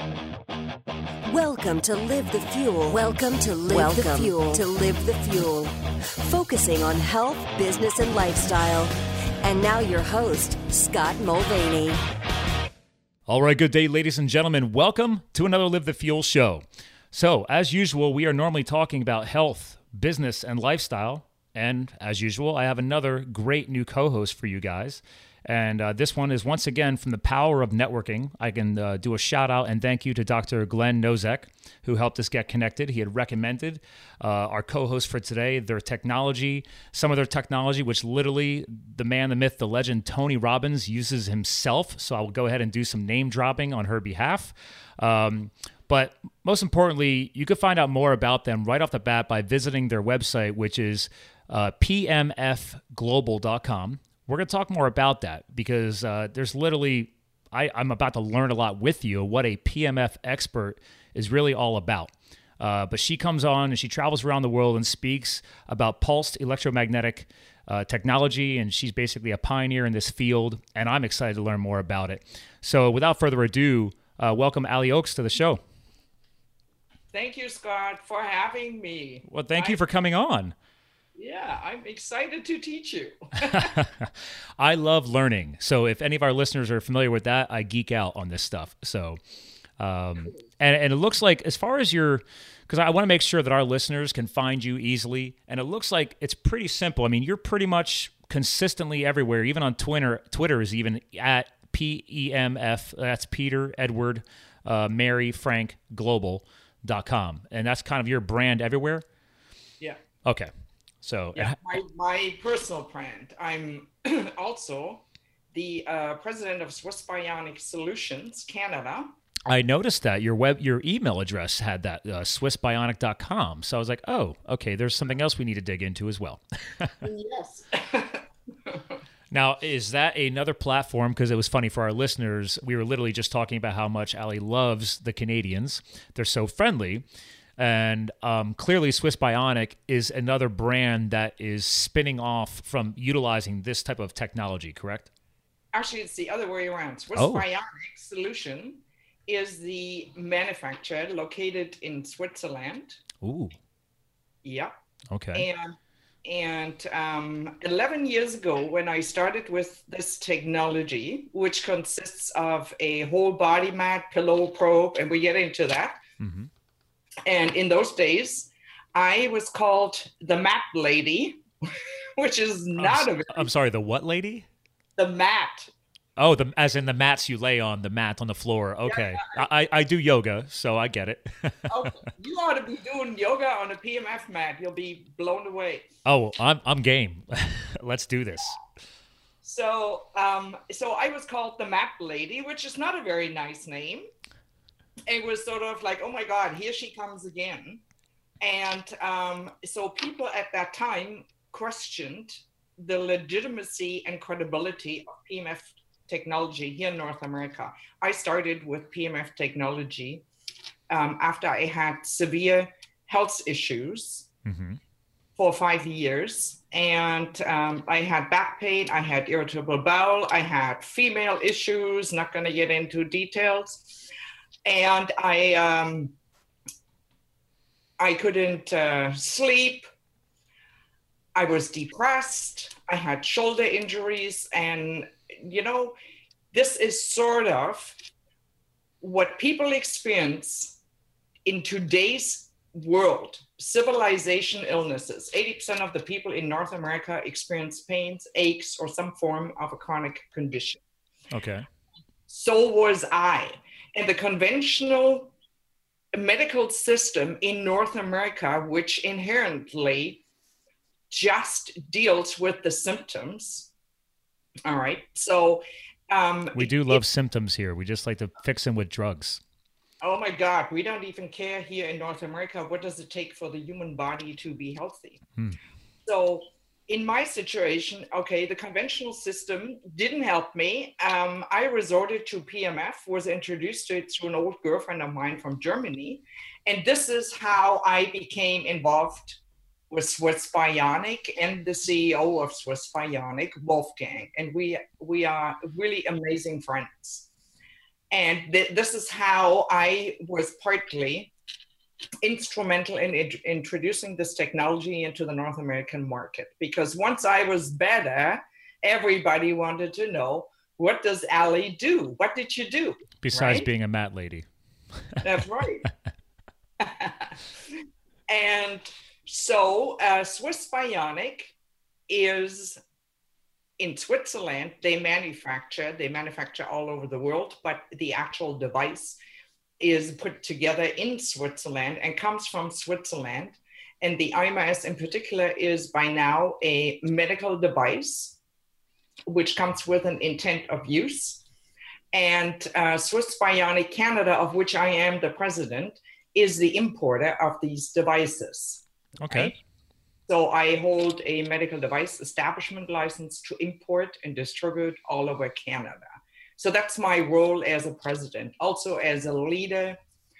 Welcome to Live the Fuel. Welcome to Live the Fuel. To Live the Fuel. Focusing on health, business, and lifestyle. And now your host, Scott Mulvaney. All right, good day, ladies and gentlemen. Welcome to another Live the Fuel show. So, as usual, we are normally talking about health, business, and lifestyle. And as usual, I have another great new co-host for you guys. And this one is once again from the power of networking. I can do a shout out and thank you to Dr. Glenn Nozek, who helped us get connected. He had recommended our co-host for today, their technology, some of their technology, which literally the man, the myth, the legend, Tony Robbins uses himself. So I will go ahead and do some name dropping on her behalf. But most importantly, you can find out more about them right off the bat by visiting their website, which is pmfglobal.com. We're going to talk more about that because there's literally, I'm about to learn a lot with you what a PMF expert is really all about. But she comes on and she travels around the world and speaks about pulsed electromagnetic technology, and she's basically a pioneer in this field, and I'm excited to learn more about it. So without further ado, welcome Ali Oaks to the show. Thank you, Scott, for having me. Well, thank you for coming on. Yeah, I'm excited to teach you. I love learning. So if any of our listeners are familiar with that, I geek out on this stuff. So, and it looks like as far as because I want to make sure that our listeners can find you easily. And it looks like it's pretty simple. I mean, you're pretty much consistently everywhere, even on Twitter. Twitter is even at PEMF. That's Peter, Edward, Mary, Frank, Global.com. And that's kind of your brand everywhere? Yeah. Okay. So yeah, my personal brand. I'm also the president of Swiss Bionic Solutions Canada. I noticed that your email address had that swissbionic.com. So I was like, oh, okay, there's something else we need to dig into as well. Yes. Now, is that another platform? Because it was funny for our listeners. We were literally just talking about how much Ali loves the Canadians. They're so friendly. And clearly Swiss Bionic is another brand that is spinning off from utilizing this type of technology, correct? Actually, it's the other way around. Swiss Bionic Solution is the manufacturer located in Switzerland. Ooh. Yeah. Okay. And 11 years ago, when I started with this technology, which consists of a whole body mat, pillow, probe, and we get into that. Mm-hmm. And in those days, I was called the mat lady, which is not I'm sorry, the what lady? The mat. Oh, as in the mats you lay on, the mat on the floor. Okay. Yeah, I do yoga, so I get it. Okay. You ought to be doing yoga on a PMF mat. You'll be blown away. Oh, I'm game. Let's do this. So I was called the mat lady, which is not a very nice name. It was sort of like, oh my God, here she comes again. And so people at that time questioned the legitimacy and credibility of PMF technology here in North America. I started with PMF technology after I had severe health issues for 5 years. And I had back pain, I had irritable bowel, I had female issues, not going to get into details. And I couldn't sleep. I was depressed. I had shoulder injuries. And, this is sort of what people experience in today's world. Civilization illnesses. 80% of the people in North America experience pains, aches, or some form of a chronic condition. Okay. So was I. And the conventional medical system in North America, which inherently just deals with the symptoms. All right. So we do love symptoms here. We just like to fix them with drugs. Oh my God. We don't even care here in North America. What does it take for the human body to be healthy? So in my situation, okay, the conventional system didn't help me. I resorted to PMF, was introduced to it through an old girlfriend of mine from Germany. And this is how I became involved with Swiss Bionic and the CEO of Swiss Bionic, Wolfgang. And we are really amazing friends. And this is how I was partly instrumental in introducing this technology into the North American market. Because once I was better, everybody wanted to know, what does Ali do? What did you do? Besides being a mat lady. That's right. And so Swiss Bionic is in Switzerland. They manufacture all over the world, but the actual device is put together in Switzerland and comes from Switzerland. And the IMS in particular is by now a medical device, which comes with an intent of use. And Swiss Bionic Canada, of which I am the president, is the importer of these devices. Okay. Right? So I hold a medical device establishment license to import and distribute all over Canada. So that's my role as a president. Also as a leader,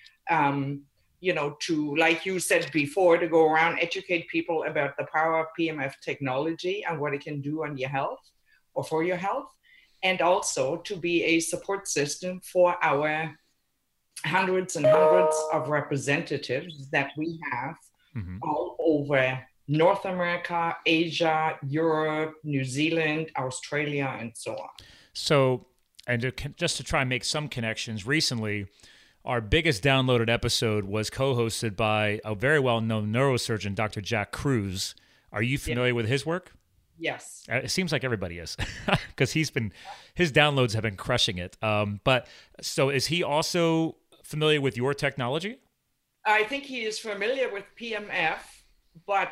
to, like you said before, to go around, educate people about the power of PMF technology and what it can do on your health or for your health. And also to be a support system for our hundreds and hundreds of representatives that we have all over North America, Asia, Europe, New Zealand, Australia, and so on. So, and just to try and make some connections, recently, our biggest downloaded episode was co-hosted by a very well-known neurosurgeon, Dr. Jack Kruse. Are you familiar with his work? Yes. It seems like everybody is, because his downloads have been crushing it. But so is he also familiar with your technology? I think he is familiar with PMF, but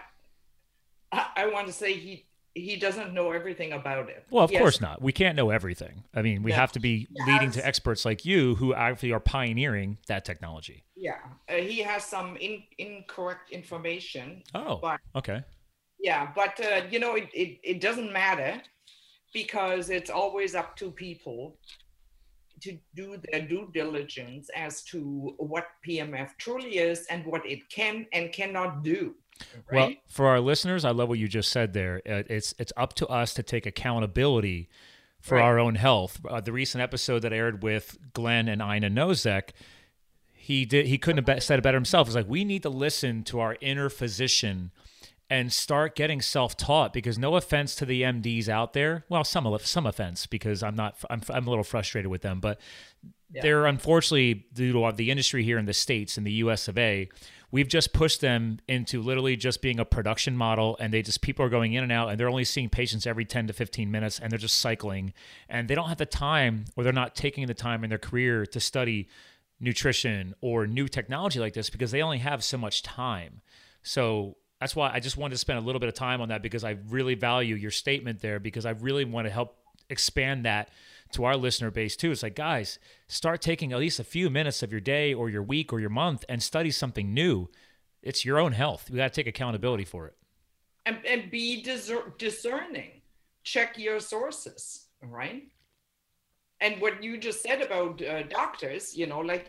I want to say he doesn't know everything about it. Well, of course not. We can't know everything. I mean, we have to be leading to experts like you who actually are pioneering that technology. Yeah. He has some incorrect information. Oh, okay. Yeah, but, it doesn't matter, because it's always up to people to do their due diligence as to what PMF truly is and what it can and cannot do. Right? Well, for our listeners, I love what you just said there. It's up to us to take accountability for our own health. The recent episode that aired with Glenn and Ina Nozek, he couldn't have said it better himself. It's like, we need to listen to our inner physician and start getting self-taught, because no offense to the MDs out there. Well, some offense, because I'm a little frustrated with them, but they're unfortunately, due to the industry here in the States, in the US of A, we've just pushed them into literally just being a production model, and people are going in and out, and they're only seeing patients every 10 to 15 minutes, and they're just cycling, and they don't have the time, or they're not taking the time in their career to study nutrition or new technology like this, because they only have so much time. So that's why I just wanted to spend a little bit of time on that, because I really value your statement there, because I really want to help expand that to our listener base too. It's like, guys, start taking at least a few minutes of your day or your week or your month and study something new. It's your own health. We got to take accountability for it. And be discerning. Check your sources, right? And what you just said about doctors,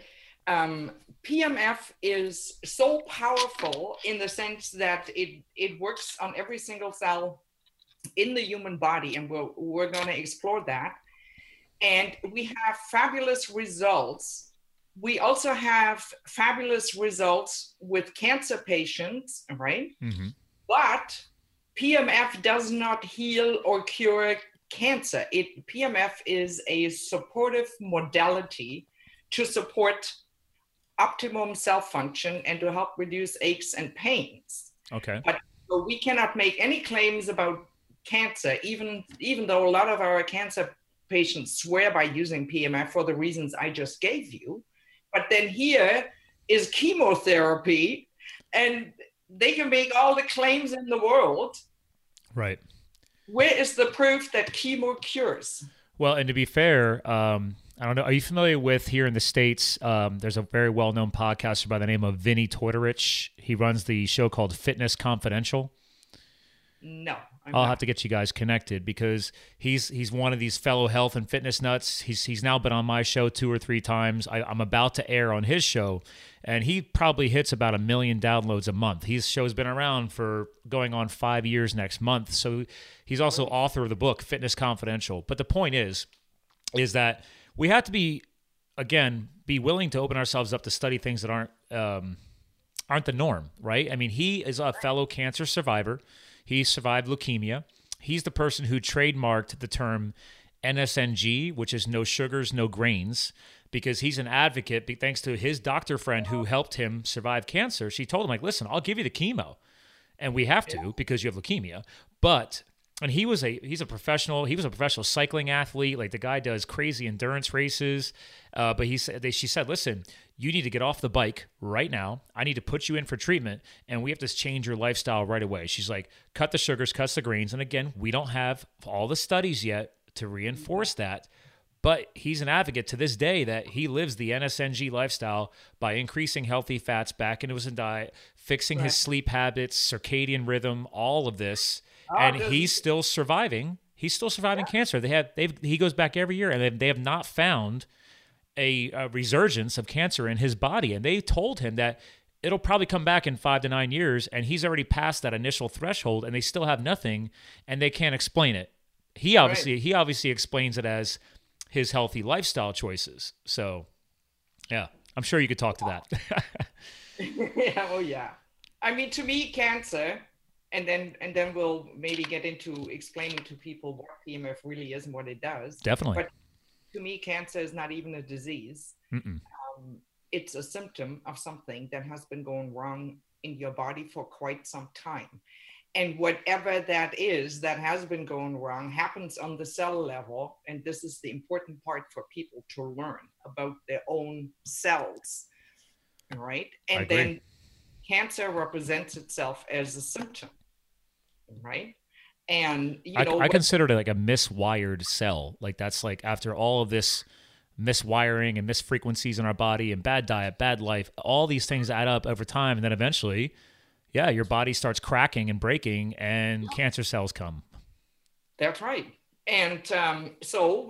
PMF is so powerful in the sense that it works on every single cell in the human body, and we're going to explore that. And we have fabulous results. We also have fabulous results with cancer patients, right? Mm-hmm. But PMF does not heal or cure cancer. PMF is a supportive modality to support optimum cell function and to help reduce aches and pains. Okay. But we cannot make any claims about cancer, even though a lot of our cancer patients swear by using PMF for the reasons I just gave you. But then here is chemotherapy, and they can make all the claims in the world. Right. Where is the proof that chemo cures? Well, and to be fair, I don't know. Are you familiar with, here in the States, there's a very well-known podcaster by the name of Vinny Tortorich. He runs the show called Fitness Confidential. No. I'll have to get you guys connected, because he's one of these fellow health and fitness nuts. He's now been on my show 2 or 3 times. I'm about to air on his show, and he probably hits about 1 million downloads a month. His show's been around for going on 5 years next month. So he's also author of the book Fitness Confidential. But the point is that we have to be again, be willing to open ourselves up to study things that aren't the norm, right? I mean, he is a fellow cancer survivor. He survived leukemia. He's the person who trademarked the term NSNG, which is no sugars, no grains, because he's an advocate, thanks to his doctor friend who helped him survive cancer. She told him, like, listen, I'll give you the chemo, and we have to because you have leukemia. And he's a professional. He was a professional cycling athlete. Like, the guy does crazy endurance races. But she said, listen, you need to get off the bike right now. I need to put you in for treatment, and we have to change your lifestyle right away. She's like, cut the sugars, cut the grains. And again, we don't have all the studies yet to reinforce that. But he's an advocate to this day that he lives the NSNG lifestyle by increasing healthy fats back into his diet, fixing his sleep habits, circadian rhythm, all of this. And he's still surviving. He's still surviving cancer. He goes back every year, and they have not found a resurgence of cancer in his body. And they told him that it'll probably come back in 5 to 9 years, and he's already passed that initial threshold, and they still have nothing, and they can't explain it. He obviously explains it as his healthy lifestyle choices. So, yeah, I'm sure you could talk to that. Yeah. I mean, to me, cancer. And then we'll maybe get into explaining to people what PMF really is and what it does. Definitely. But to me, cancer is not even a disease. It's a symptom of something that has been going wrong in your body for quite some time. And whatever that is that has been going wrong happens on the cell level. And this is the important part for people to learn about their own cells. All right. And then cancer represents itself as a symptom. Right. And I consider it like a miswired cell. Like, that's like, after all of this miswiring and misfrequencies in our body and bad diet, bad life, all these things add up over time. And then eventually, your body starts cracking and breaking, and cancer cells come. That's right. And so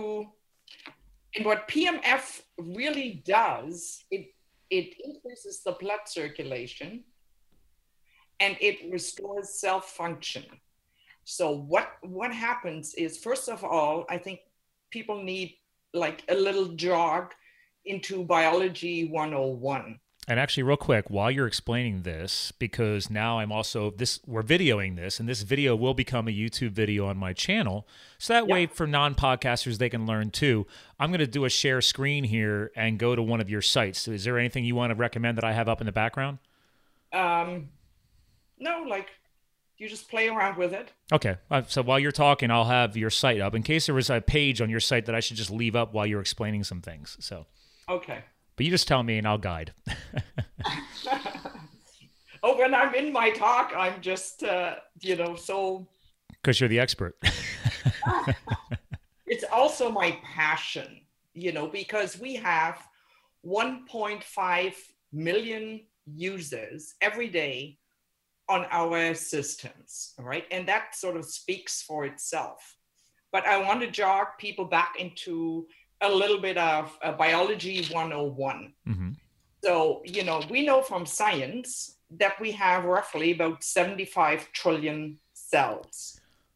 what PMF really does, it increases the blood circulation, and it restores cell function. So what happens is, first of all, I think people need like a little jog into biology 101. And actually, real quick, while you're explaining this, because now we're videoing this, and this video will become a YouTube video on my channel. So that way, for non-podcasters, they can learn too. I'm going to do a share screen here and go to one of your sites. Is there anything you want to recommend that I have up in the background? No, like, you just play around with it. Okay. So while you're talking, I'll have your site up in case there was a page on your site that I should just leave up while you're explaining some things. So. Okay. But you just tell me and I'll guide. When I'm in my talk, I'm just, so. Because you're the expert. It's also my passion, because we have 1.5 million users every day on our systems, right? And that sort of speaks for itself. But I want to jog people back into a little bit of biology 101. Mm-hmm. So, we know from science that we have roughly about 75 trillion cells.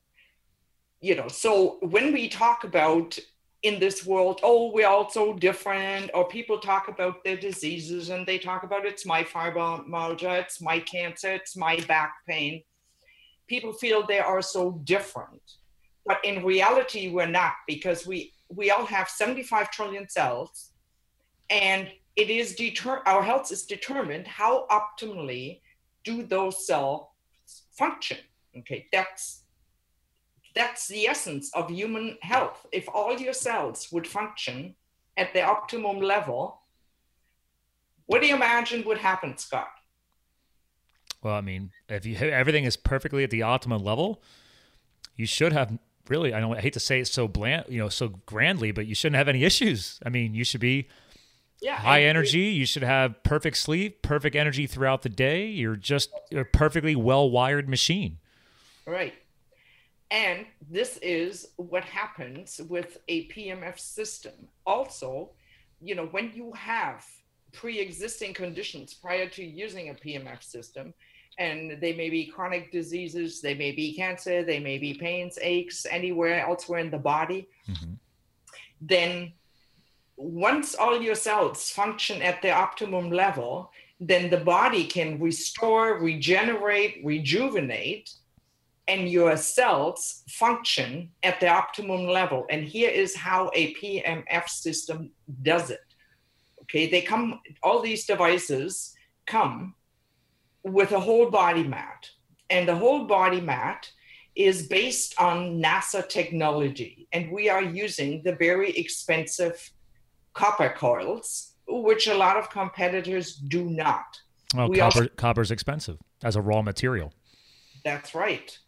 So when we talk about in this world, we're all so different, or people talk about their diseases and they talk about it's my fibromyalgia, it's my cancer, it's my back pain. People feel they are so different. But in reality, we're not, because we all have 75 trillion cells, and it is our health is determined how optimally do those cells function. Okay, that's the essence of human health. If all your cells would function at the optimum level, what do you imagine would happen, Scott? Well, I mean, if everything is perfectly at the optimum level, you should have really, I hate to say it so so grandly, but you shouldn't have any issues. I mean, you should be high energy. You should have perfect sleep, perfect energy throughout the day. You're just a perfectly well-wired machine. Right. And this is what happens with a PMF system. Also, when you have pre-existing conditions prior to using a PMF system, and they may be chronic diseases, they may be cancer, they may be pains, aches, anywhere elsewhere in the body, mm-hmm. then once all your cells function at their optimum level, then the body can restore, regenerate, rejuvenate, and your cells function at the optimum level. And here is how a PMF system does it. Okay, all these devices come with a whole body mat. And the whole body mat is based on NASA technology. And we are using the very expensive copper coils, which a lot of competitors do not. Well, copper's expensive as a raw material. That's right.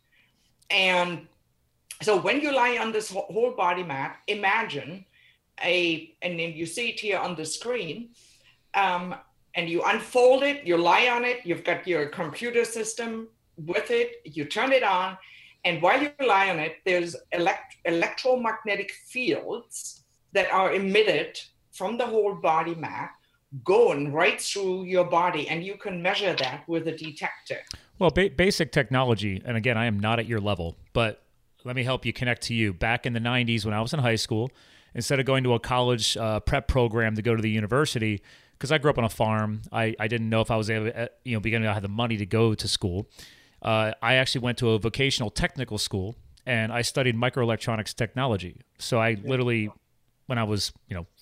And so when you lie on this whole body mat, imagine and then you see it here on the screen, and you unfold it, you lie on it, you've got your computer system with it, you turn it on, and while you lie on it, there's electromagnetic fields that are emitted from the whole body mat, going right through your body, and you can measure that with a detector. Well, basic technology, and again, I am not at your level, but let me help you connect to you. Back in the 90s when I was in high school, instead of going to a college prep program to go to the university, because I grew up on a farm, I didn't know if I was able to, beginning to have the money to go to school. I actually went to a vocational technical school, and I studied microelectronics technology. So I literally, when I was,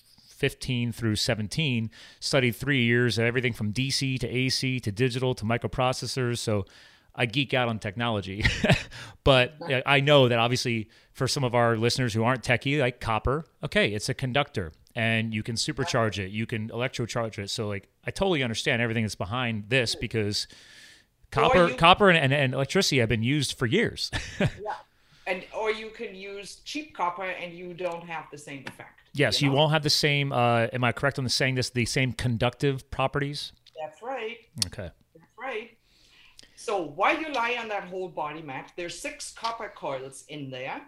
15 through 17, studied 3 years of everything from DC to AC to digital to microprocessors. So I geek out on technology. But I know that obviously for some of our listeners who aren't techie, like copper, okay, it's a conductor and you can supercharge it, you can electrocharge it. So like I totally understand everything that's behind this because copper and electricity have been used for years. Yeah. Or you can use cheap copper and you don't have the same effect. Yes, you won't have the same, am I correct on saying this, the same conductive properties? That's right. Okay. That's right. So while you lie on that whole body mat, there's 6 copper coils in there.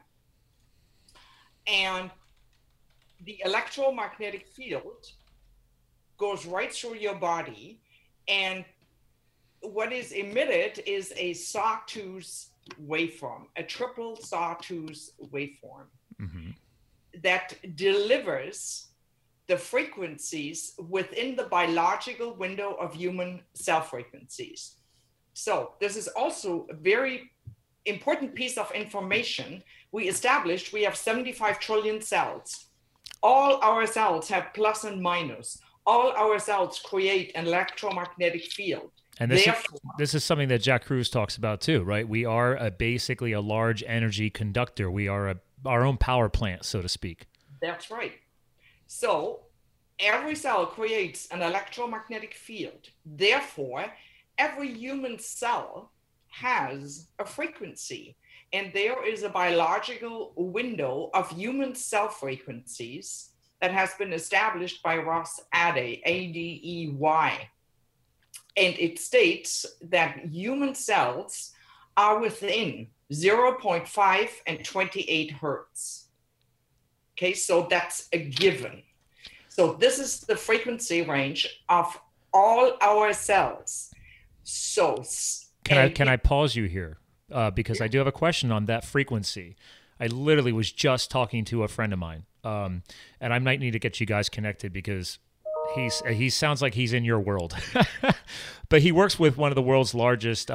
And the electromagnetic field goes right through your body. And what is emitted is a sawtooth waveform, a triple sawtooth waveform. Mm-hmm. That delivers the frequencies within the biological window of human cell frequencies. So this is also a very important piece of information. We established we have 75 trillion cells. All our cells have plus and minus. All our cells create an electromagnetic field. And this is something that Jack Kruse talks about too, right? We are basically a large energy conductor. We are our own power plant, so to speak. That's right. So every cell creates an electromagnetic field. Therefore, every human cell has a frequency. And there is a biological window of human cell frequencies that has been established by Ross Adey, A-D-E-Y. And it states that human cells are within 0.5 and 28 hertz. Okay, so that's a given. So this is the frequency range of all our cells. So can I pause you here? Because I do have a question on that frequency. I literally was just talking to a friend of mine, and I might need to get you guys connected because he sounds like he's in your world. But he works with one of the world's largest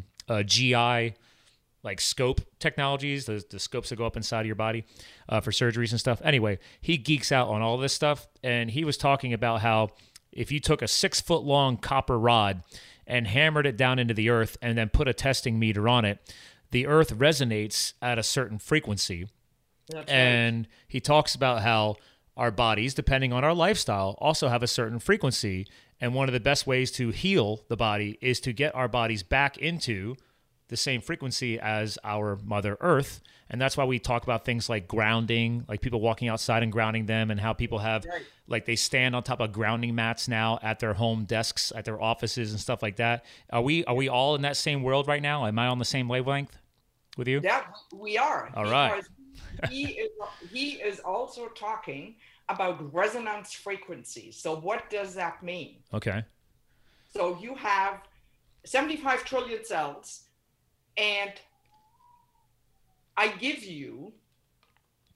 GI like scope technologies, the scopes that go up inside of your body for surgeries and stuff. Anyway, he geeks out on all this stuff, and he was talking about how if you took a 6-foot long copper rod and hammered it down into the earth and then put a testing meter on it, the earth resonates at a certain frequency. That's and right. He talks about how our bodies, depending on our lifestyle, also have a certain frequency. And one of the best ways to heal the body is to get our bodies back into the same frequency as our Mother Earth. And that's why we talk about things like grounding, like people walking outside and grounding them, and how people have, like they stand on top of grounding mats now at their home desks, at their offices and stuff like that. Are we all in that same world right now? Am I on the same wavelength with you? Yeah, we are. All right. He is also talking about resonance frequency. So what does that mean? Okay. So you have 75 trillion cells, and I give you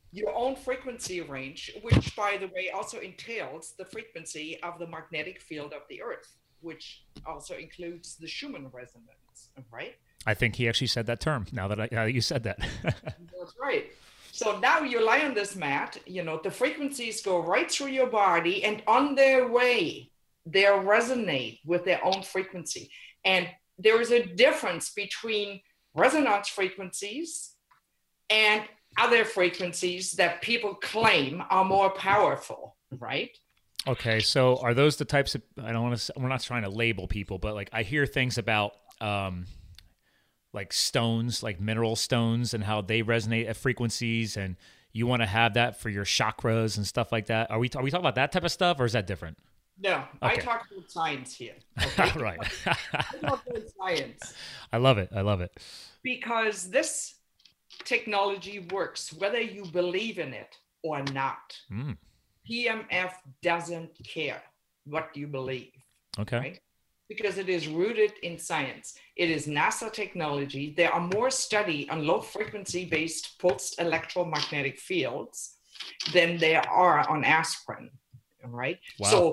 your own frequency range, which, by the way, also entails the frequency of the magnetic field of the Earth, which also includes the Schumann resonance, right? I think he actually said that term. Now that you said that. That's right. So now you lie on this mat, the frequencies go right through your body, and on their way, they resonate with their own frequency. And there is a difference between resonance frequencies and other frequencies that people claim are more powerful, right? Okay, so are those the types of, we're not trying to label people, but like I hear things about like stones, like mineral stones, and how they resonate at frequencies, and you want to have that for your chakras and stuff like that. Are we talking about that type of stuff, or is that different? No, okay. I talk about science here. Okay? Right. I talk about science. I love it. Because this technology works, whether you believe in it or not. PMF doesn't care what you believe. Okay. Right? Because it is rooted in science. It is NASA technology. There are more studies on low frequency based pulsed electromagnetic fields than there are on aspirin. Right. Wow. So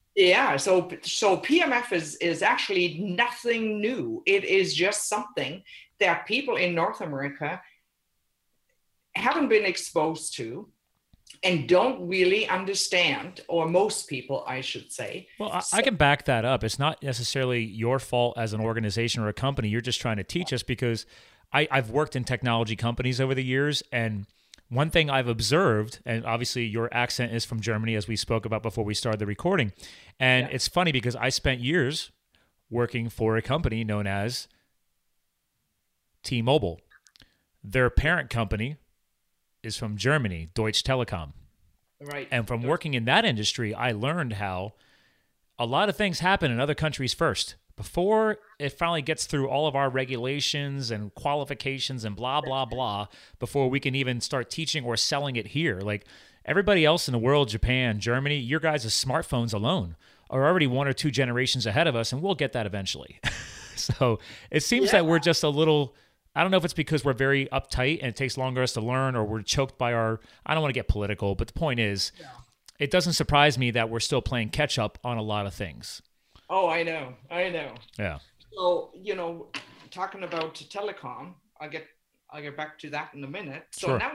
PMF is actually nothing new. It is just something that people in North America haven't been exposed to and don't really understand, or most people, I should say. Well, I can back that up. It's not necessarily your fault as an organization or a company. You're just trying to teach us, because I've worked in technology companies over the years, and one thing I've observed, and obviously your accent is from Germany, as we spoke about before we started the recording, and It's funny because I spent years working for a company known as T-Mobile. Their parent company is from Germany, Deutsche Telekom. Right. And from working in that industry, I learned how a lot of things happen in other countries first. Before it finally gets through all of our regulations and qualifications and blah, blah, blah, before we can even start teaching or selling it here. Like everybody else in the world, Japan, Germany, your guys' smartphones alone are already 1 or 2 generations ahead of us, and we'll get that eventually. So it seems that we're just a little... I don't know if it's because we're very uptight and it takes longer for us to learn, or we're choked by our... I don't want to get political, but the point is, It doesn't surprise me that we're still playing catch up on a lot of things. Oh, I know. Yeah. So, talking about telecom, I'll get back to that in a minute. So Sure.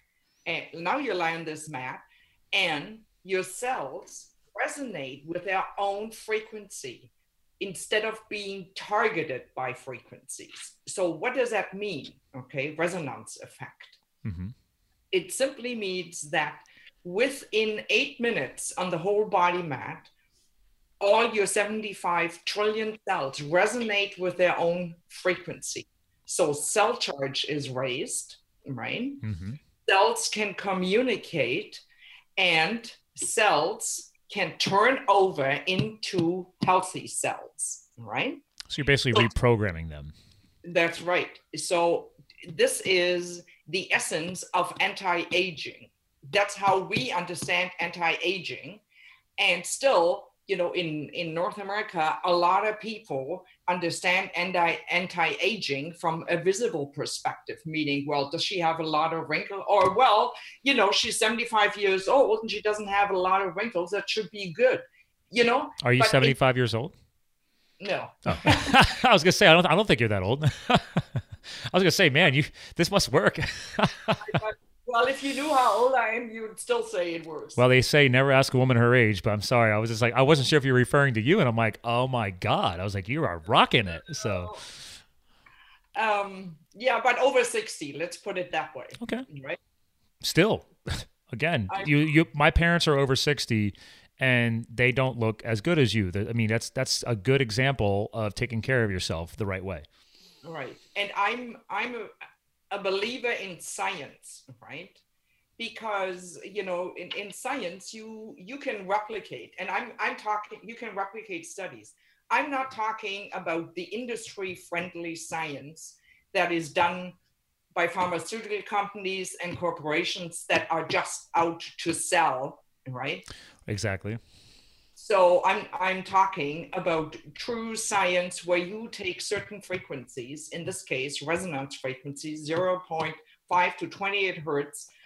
now you lie on this mat, and your cells resonate with their own frequency instead of being targeted by frequencies. So what does that mean? Okay, resonance effect. Mm-hmm. It simply means that within 8 minutes on the whole body mat, all your 75 trillion cells resonate with their own frequency. So cell charge is raised, right? Mm-hmm. Cells can communicate, and cells can turn over into healthy cells, right? So you're basically reprogramming them. That's right. So this is the essence of anti-aging. That's how we understand anti-aging. And still, in North America, a lot of people understand anti-aging from a visible perspective, meaning, well, does she have a lot of wrinkles? Or, well, she's 75 years old and she doesn't have a lot of wrinkles. That should be good, Are you 75 years old? No. Oh. I was going to say, I don't think you're that old. I was going to say, man, this must work. Well, if you knew how old I am, you would still say it works. Well, they say never ask a woman her age, but I'm sorry. I was just like, I wasn't sure if you were referring to you, and I'm like, oh my God. I was like, you are rocking it. So, yeah, but over 60, let's put it that way. Okay. Right? Still, again, my parents are over 60, and they don't look as good as you. I mean, that's a good example of taking care of yourself the right way. Right. And I'm a believer in science, right? Because, in science, you can replicate, and I'm talking, you can replicate studies. I'm not talking about the industry-friendly science that is done by pharmaceutical companies and corporations that are just out to sell, right? Exactly. So I'm talking about true science where you take certain frequencies, in this case, resonance frequencies, 0.5 to 28 hertz,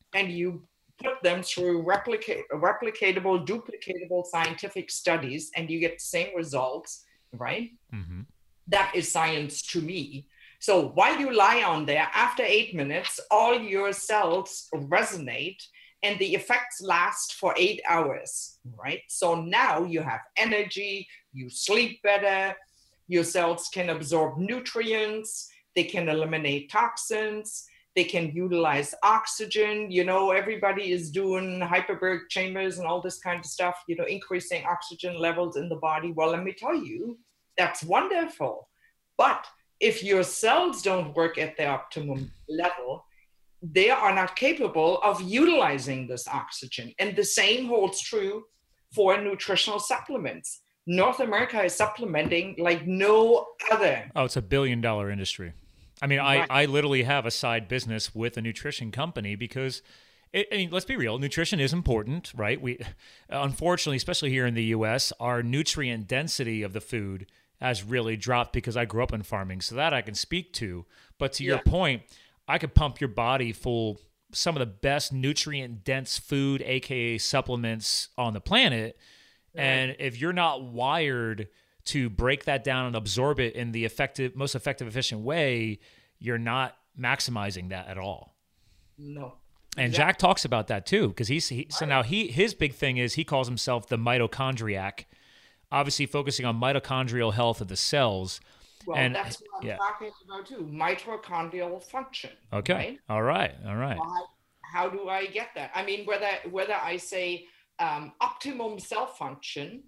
and you put them through replicatable, duplicatable scientific studies, and you get the same results, right? Mm-hmm. That is science to me. So while you lie on there, after 8 minutes, all your cells resonate and the effects last for 8 hours, right? So now you have energy, you sleep better, your cells can absorb nutrients, they can eliminate toxins, they can utilize oxygen. You know, everybody is doing hyperbaric chambers and all this kind of stuff, you know, increasing oxygen levels in the body. Well, let me tell you, that's wonderful. But if your cells don't work at the optimum level, they are not capable of utilizing this oxygen. And the same holds true for nutritional supplements. North America is supplementing like no other. Oh, it's $1 billion industry. I mean, Right. I literally have a side business with a nutrition company because, I mean, let's be real. Nutrition is important, right? We, unfortunately, especially here in the U.S., our nutrient density of the food has really dropped because I grew up in farming, so that I can speak to. But to your point, I could pump your body full some of the best nutrient dense food, aka supplements on the planet, and if you're not wired to break that down and absorb it in the most effective, efficient way, you're not maximizing that at all. No. And Jack talks about that too, because so now his big thing is he calls himself the mitochondriac, obviously focusing on mitochondrial health of the cells. Well, and that's what I'm talking about too, mitochondrial function. Okay. Right? All right. Well, how do I get that? I mean, whether I say optimum cell function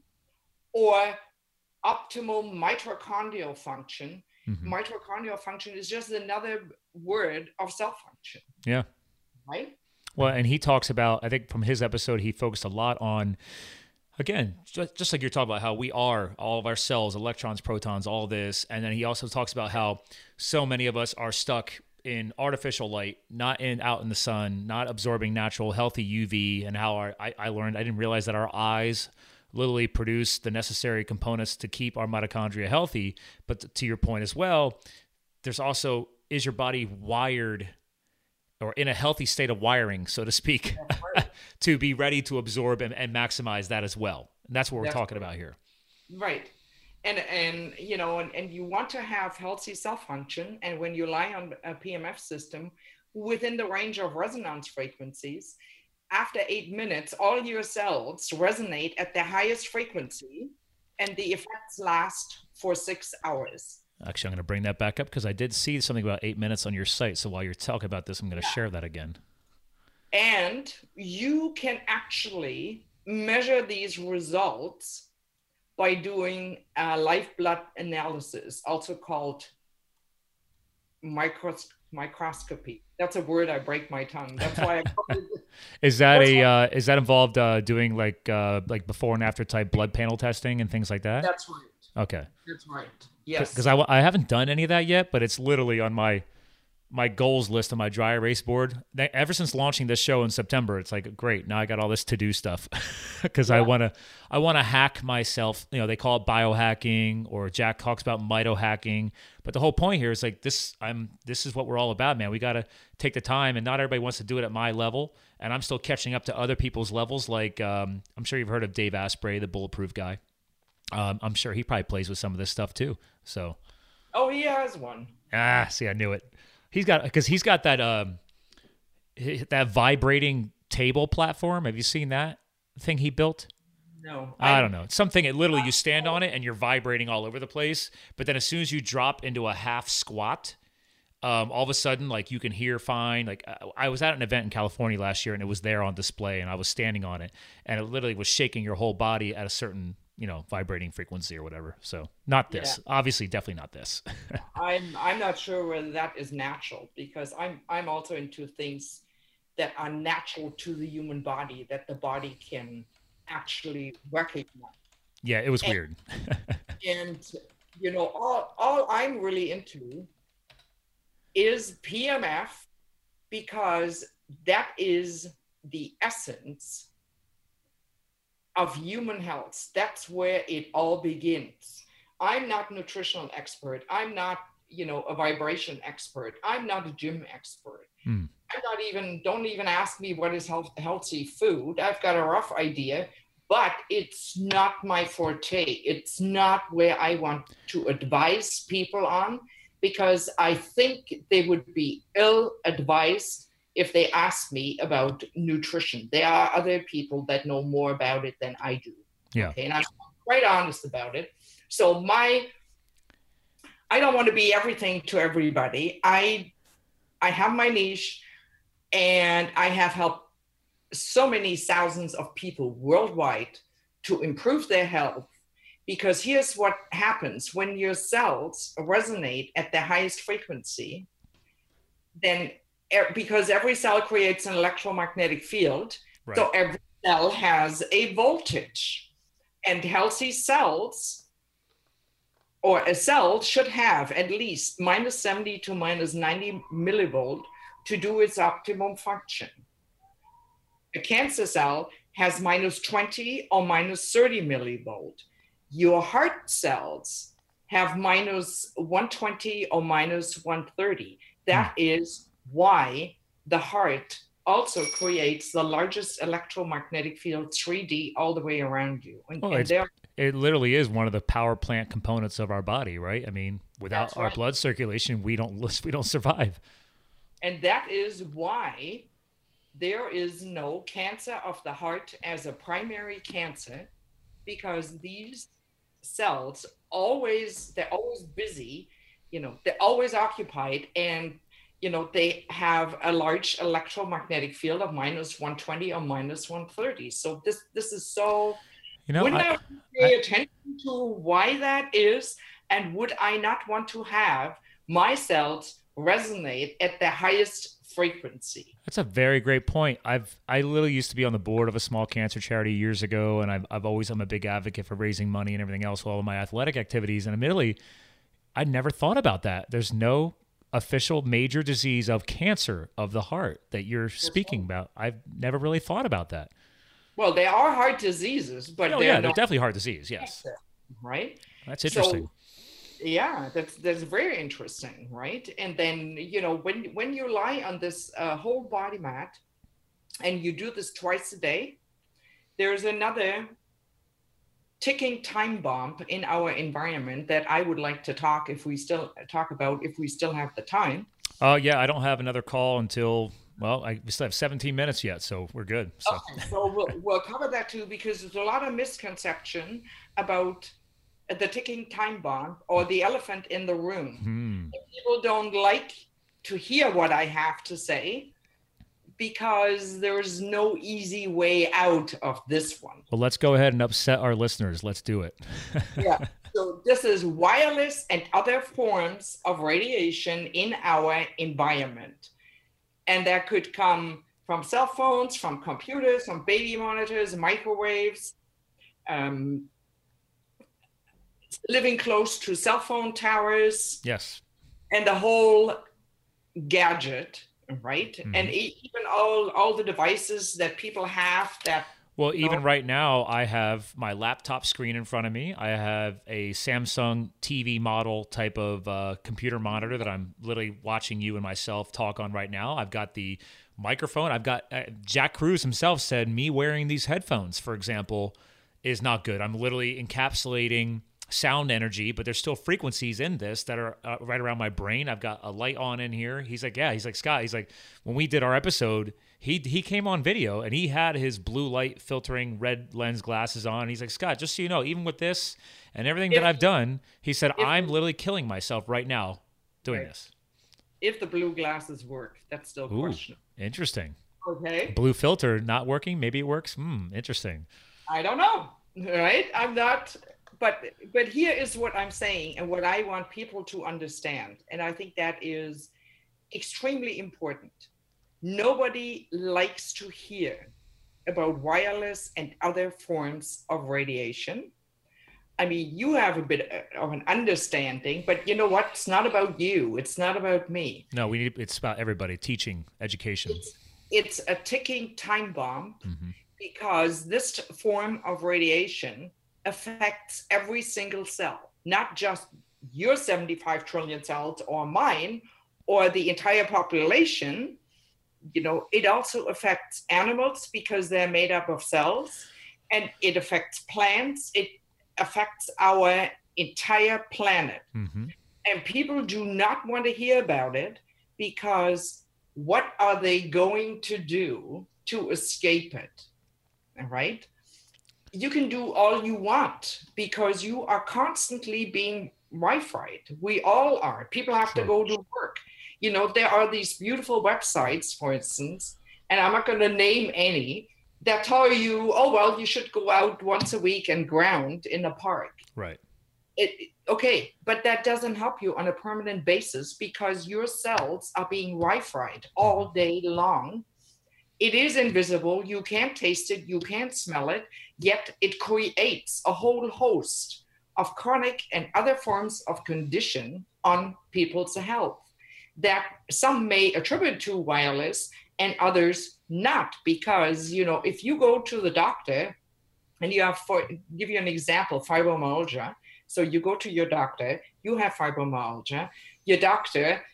or optimum mitochondrial function, mitochondrial function is just another word of cell function. Yeah. Right? Well, and he talks about, I think from his episode, he focused a lot on, again, just like you're talking about how we are, all of our cells, electrons, protons, all this. And then he also talks about how so many of us are stuck in artificial light, not out in the sun, not absorbing natural, healthy UV, and how I learned, I didn't realize that our eyes literally produce the necessary components to keep our mitochondria healthy. But to your point as well, there's also, is your body wired or in a healthy state of wiring, so to speak, to be ready to absorb and maximize that as well. And that's what we're talking about here. Right. And you know, and you want to have healthy cell function. And when you lie on a PMF system within the range of resonance frequencies, after 8 minutes, all your cells resonate at the highest frequency and the effects last for 6 hours. Actually, I'm going to bring that back up because I did see something about 8 minutes on your site. So while you're talking about this, I'm going to share that again. And you can actually measure these results by doing live blood analysis, also called microscopy. That's a word I break my tongue. That's why I call it. Is that involved doing like before and after type blood panel testing and things like that? That's right. Okay. That's right. Yes. Because I haven't done any of that yet, but it's literally on my goals list on my dry erase board. Ever since launching this show in September, it's like, great, now I got all this to-do stuff because I want to hack myself. You know, they call it biohacking, or Jack talks about mitohacking. But the whole point here is like this is what we're all about, man. We got to take the time, and not everybody wants to do it at my level. And I'm still catching up to other people's levels. Like I'm sure you've heard of Dave Asprey, the Bulletproof guy. I'm sure he probably plays with some of this stuff too. So. Oh, he has one. See, I knew it. He's got that that vibrating table platform. Have you seen that thing he built? No. I don't know. It's something that literally you stand on it and you're vibrating all over the place. But then as soon as you drop into a half squat, all of a sudden, like, you can hear fine. Like, I was at an event in California last year and it was there on display and I was standing on it and it literally was shaking your whole body at a certain, vibrating frequency or whatever. So not this, obviously, definitely not this. I'm not sure whether that is natural, because I'm also into things that are natural to the human body, that the body can actually recognize. Yeah, it was weird. And all I'm really into is PMF, because that is the essence of human health. That's where it all begins. I'm not a nutritional expert. I'm not, a vibration expert. I'm not a gym expert. Mm. Don't even ask me what is healthy food. I've got a rough idea, but it's not my forte. It's not where I want to advise people on, because I think they would be ill-advised if they ask me about nutrition. There are other people that know more about it than I do. Yeah. Okay, and I'm quite honest about it. So I don't want to be everything to everybody. I have my niche, and I have helped so many thousands of people worldwide to improve their health. Because here's what happens when your cells resonate at the highest frequency, then because every cell creates an electromagnetic field, Right. So every cell has a voltage, and healthy cells, or a cell should have at least minus 70 to minus 90 millivolt to do its optimum function. A cancer cell has minus 20 or minus 30 millivolt. Your heart cells have minus 120 or minus 130. That is why the heart also creates the largest electromagnetic field, 3D, all the way around you. It literally is one of the power plant components of our body, right? I mean, without That's our right. blood circulation, we don't survive. And that is why there is no cancer of the heart as a primary cancer, because these cells they're always busy, they're always occupied, and they have a large electromagnetic field of minus 120 or minus 130. So this is so, wouldn't I pay attention to why that is? And would I not want to have my cells resonate at the highest frequency? That's a very great point. I literally used to be on the board of a small cancer charity years ago, and I'm a big advocate for raising money and everything else, all of my athletic activities. And admittedly, I never thought about that. There's no official major disease of cancer of the heart that you're speaking about. I've never really thought about that. Well, there are heart diseases, but they're definitely heart disease. Yes, cancer, right? That's interesting. So, yeah, that's very interesting, right? And then when you lie on this whole body mat, and you do this twice a day, there's another ticking time bomb in our environment that I would like to talk about if we still have the time. Yeah, I don't have another call until, we still have 17 minutes yet, so we're good. So, okay, so we'll cover that too, because there's a lot of misconception about the ticking time bomb, or the elephant in the room. People don't like to hear what I have to say, because there's no easy way out of this one. Well, let's go ahead and upset our listeners. Let's do it. Yeah. So this is wireless and other forms of radiation in our environment. And that could come from cell phones, from computers, from baby monitors, microwaves, living close to cell phone towers. Yes. And the whole gadget, right? Mm-hmm. And even all the devices that people have that. Well, even right now, I have my laptop screen in front of me. I have a Samsung TV model type of computer monitor that I'm literally watching you and myself talk on right now. I've got the microphone. I've got Jack Cruz himself said me wearing these headphones, for example, is not good. I'm literally encapsulating sound energy, but there's still frequencies in this that are right around my brain. I've got a light on in here. He's like, Scott, he's like, when we did our episode, he came on video and he had his blue light filtering red lens glasses on. He's like, Scott, just so you know, even with this and everything that I've done, he said, I'm literally killing myself right now doing this. If the blue glasses work, that's still questionable. Interesting. Okay. Blue filter not working. Maybe it works. Interesting. I don't know. Right? I'm not. But here is what I'm saying and what I want people to understand. And I think that is extremely important. Nobody likes to hear about wireless and other forms of radiation. I mean, you have a bit of an understanding, but you know what? It's not about you. It's not about me. No, it's about everybody, teaching, education. It's a ticking time bomb, because this form of radiation affects every single cell, not just your 75 trillion cells or mine or the entire population, it also affects animals because they're made up of cells, and it affects plants. It affects our entire planet. Mm-hmm. And people do not want to hear about it because what are they going to do to escape it? All right. You can do all you want because you are constantly being Wi-Fi'd. We all are. People have to go to work. There are these beautiful websites, for instance, and I'm not going to name any, that tell you, oh, well, you should go out once a week and ground in a park. Right. Okay, but that doesn't help you on a permanent basis because your cells are being Wi-Fi'd all day long. It is invisible. You can't taste it. You can't smell it. Yet it creates a whole host of chronic and other forms of condition on people's health that some may attribute to wireless and others not. Because, if you go to the doctor and you have, give you an example, fibromyalgia. So you go to your doctor, you have fibromyalgia, your doctor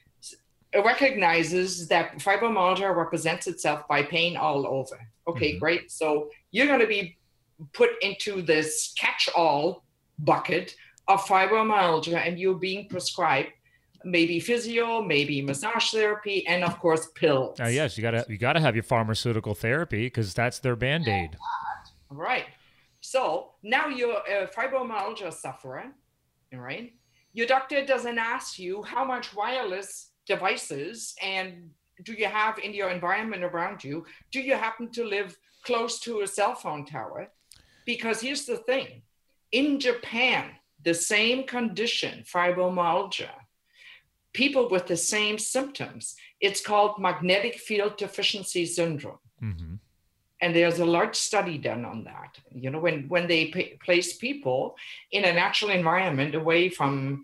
recognizes that fibromyalgia represents itself by pain all over. Okay, Mm-hmm. great. So you're going to be put into this catch-all bucket of fibromyalgia, and you're being prescribed maybe physio, maybe massage therapy, and of course pills. Yes, you gotta have your pharmaceutical therapy because that's their Band-Aid. Right. So now you're a fibromyalgia sufferer, all right? Your doctor doesn't ask you how much wireless devices and do you have in your environment around you. Do you happen to live close to a cell phone tower? Because here's the thing. In Japan, the same condition, fibromyalgia, people with the same symptoms, it's called magnetic field deficiency syndrome. Mm-hmm. And there's a large study done on that. When they place people in a natural environment away from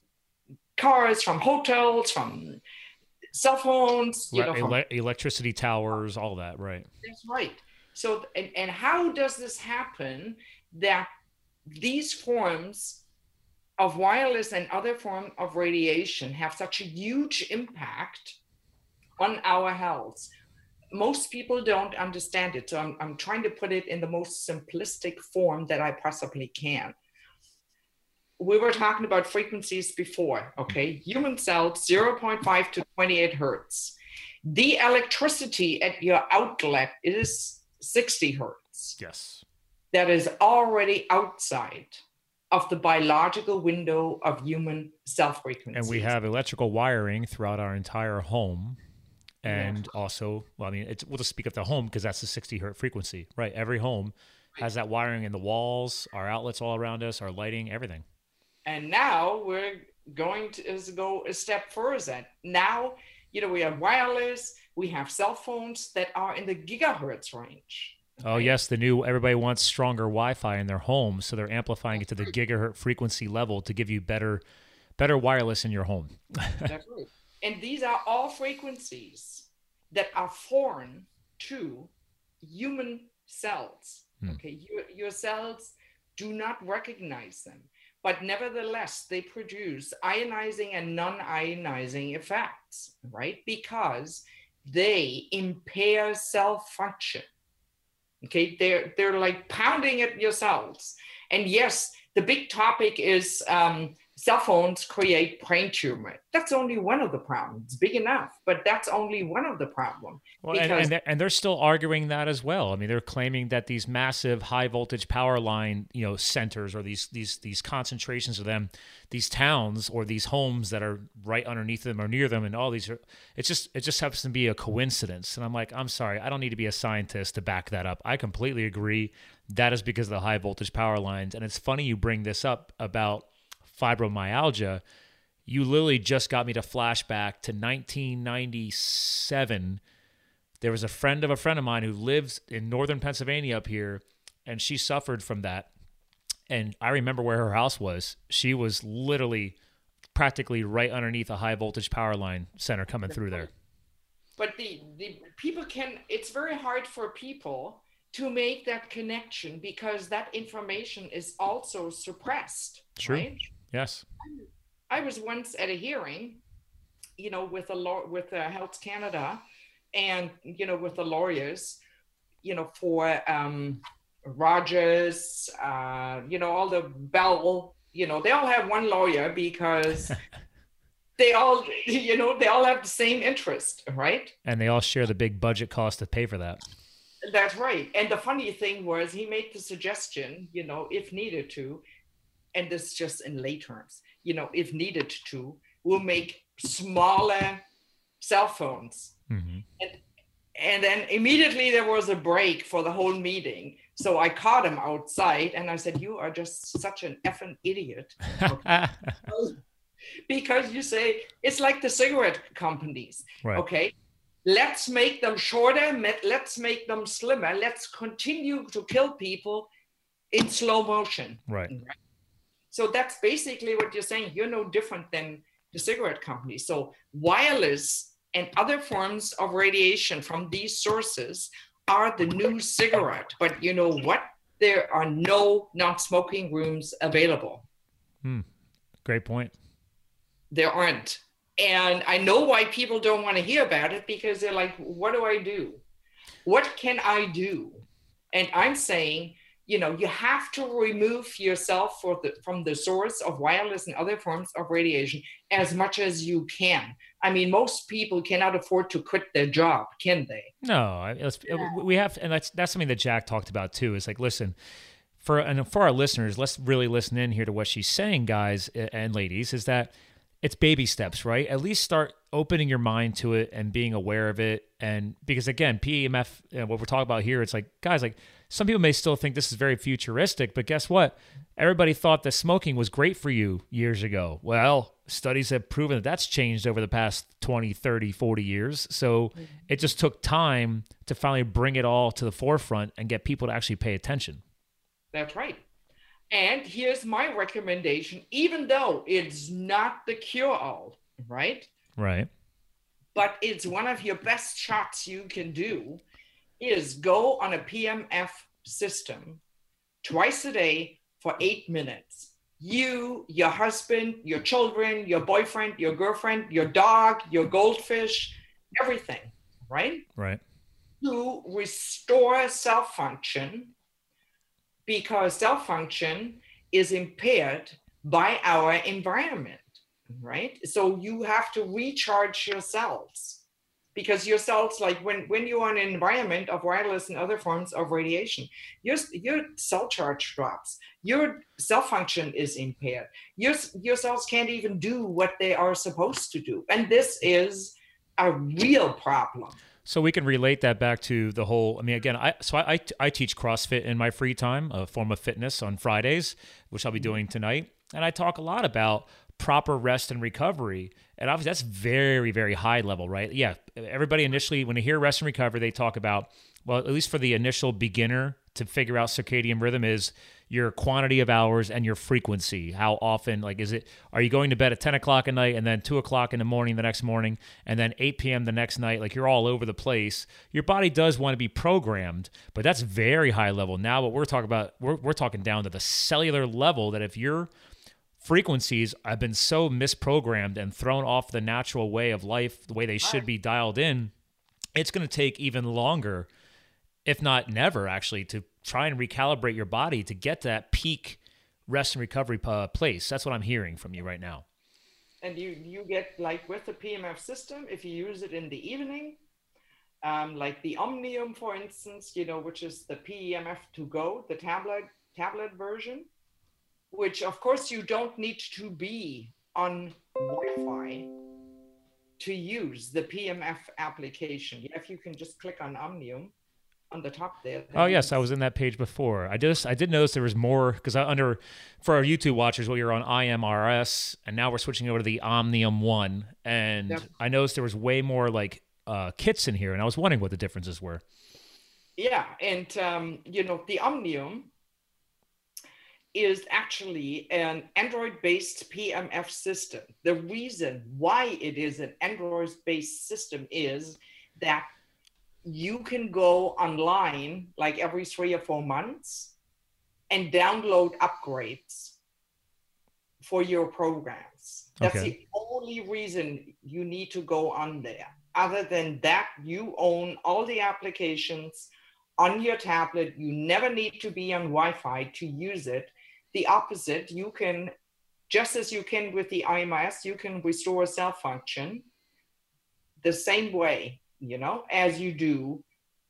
cars, from hotels, from cell phones, electricity towers, all that, right? That's right. So, and how does this happen that these forms of wireless and other forms of radiation have such a huge impact on our health? Most people don't understand it. So I'm trying to put it in the most simplistic form that I possibly can. We were talking about frequencies before, okay? Human cells, 0.5 to 28 hertz. The electricity at your outlet is 60 hertz. Yes. That is already outside of the biological window of human cell frequencies. And we have electrical wiring throughout our entire home. And also, we'll just speak of the home because that's the 60 hertz frequency, right? Every home has that wiring in the walls, our outlets all around us, our lighting, everything. And now we're going to go a step further. Now, we have wireless, we have cell phones that are in the gigahertz range. Oh, yes, everybody wants stronger Wi-Fi in their homes, so they're amplifying it to the gigahertz frequency level to give you better wireless in your home. That's right. And these are all frequencies that are foreign to human cells. Okay, your cells do not recognize them, but nevertheless, they produce ionizing and non-ionizing effects, right? Because they impair cell function. Okay, they're like pounding at your cells. And yes, the big topic is cell phones create brain tumor. That's only one of the problems. It's big enough, but that's only one of the problems. Well, and they're still arguing that as well. I mean, they're claiming that these massive high voltage power line, centers or these concentrations of them, these towns or these homes that are right underneath them or near them, and all these it just happens to be a coincidence. And I'm like, I'm sorry, I don't need to be a scientist to back that up. I completely agree. That is because of the high voltage power lines. And it's funny you bring this up about fibromyalgia. You literally just got me to flashback to 1997. There was a friend of mine who lives in northern Pennsylvania up here, and she suffered from that. And I remember where her house was. She was literally practically right underneath a high voltage power line center coming through there. But the people it's very hard for people to make that connection because that information is also suppressed. True. Right? Yes. I was once at a hearing, with Health Canada, and, with the lawyers, for Rogers, all the Bell, they all have one lawyer because they all, they all have the same interest, right? And they all share the big budget cost to pay for that. That's right. And the funny thing was he made the suggestion, if needed to, and this is just in lay terms, if needed to, we'll make smaller cell phones. Mm-hmm. And then immediately there was a break for the whole meeting. So I caught him outside and I said, you are just such an effing idiot. Okay? Because you say, it's like the cigarette companies. Right. Okay. Let's make them shorter. Let's make them slimmer. Let's continue to kill people in slow motion. Right. So that's basically what you're saying. You're no different than the cigarette companies. So wireless and other forms of radiation from these sources are the new cigarette. But you know what? There are no non-smoking rooms available. Great point. There aren't. And I know why people don't want to hear about it, because they're like, what do I do? What can I do? And I'm saying, you have to remove yourself from the source of wireless and other forms of radiation as much as you can. I mean, most people cannot afford to quit their job, can they? No, we have, and that's something that Jack talked about too. Is like, listen, for our listeners, let's really listen in here to what she's saying, guys and ladies, is that it's baby steps, right? At least start opening your mind to it and being aware of it. And because again, PEMF, what we're talking about here, it's like, guys, like some people may still think this is very futuristic, but guess what? Everybody thought that smoking was great for you years ago. Well, studies have proven that that's changed over the past 20, 30, 40 years. So it just took time to finally bring it all to the forefront and get people to actually pay attention. That's right. And here's my recommendation, even though it's not the cure-all, right? Right. But it's one of your best shots you can do, is go on a PMF system twice a day for 8 minutes. You, your husband, your children, your boyfriend, your girlfriend, your dog, your goldfish, everything, right? Right. To restore cell function, because cell function is impaired by our environment, right? So you have to recharge your cells, because your cells, like when you're in an environment of wireless and other forms of radiation, your cell charge drops, your cell function is impaired, your cells can't even do what they are supposed to do. And this is a real problem. So we can relate that back to the whole, I mean, again, I teach CrossFit in my free time, a form of fitness on Fridays, which I'll be doing tonight. And I talk a lot about proper rest and recovery. And obviously that's very, very high level, right? Yeah. Everybody initially, when they hear rest and recovery, they talk about, well, at least for the initial beginner to figure out circadian rhythm, is your quantity of hours and your frequency. How often, like, are you going to bed at 10 o'clock at night and then 2 o'clock in the morning the next morning and then 8 p.m. the next night? Like, you're all over the place. Your body does want to be programmed, but that's very high level. Now what we're talking about, we're talking down to the cellular level, that if your frequencies have been so misprogrammed and thrown off the natural way of life, the way they should be dialed in, it's going to take even longer, if not never, actually, to try and recalibrate your body to get to that peak rest and recovery place. That's what I'm hearing from you right now. And you get, like with the PMF system, if you use it in the evening, like the Omnium, for instance, which is the PEMF to go, the tablet version, which of course you don't need to be on Wi-Fi to use the PMF application. If you can just click on Omnium on the top there. Oh yes, I was in that page before. I did notice there was more, because for our YouTube watchers, we were on IMRS, and now we're switching over to the Omnium one, and yep. I noticed there was way more like kits in here, and I was wondering what the differences were. Yeah, and the Omnium is actually an Android-based PMF system. The reason why it is an Android-based system is that you can go online like every 3 or 4 months and download upgrades for your programs. That's the only reason you need to go on there. Other than that, you own all the applications on your tablet. You never need to be on Wi-Fi to use it. The opposite, you can, just as you can with the IMS, you can restore cell function the same way, as you do.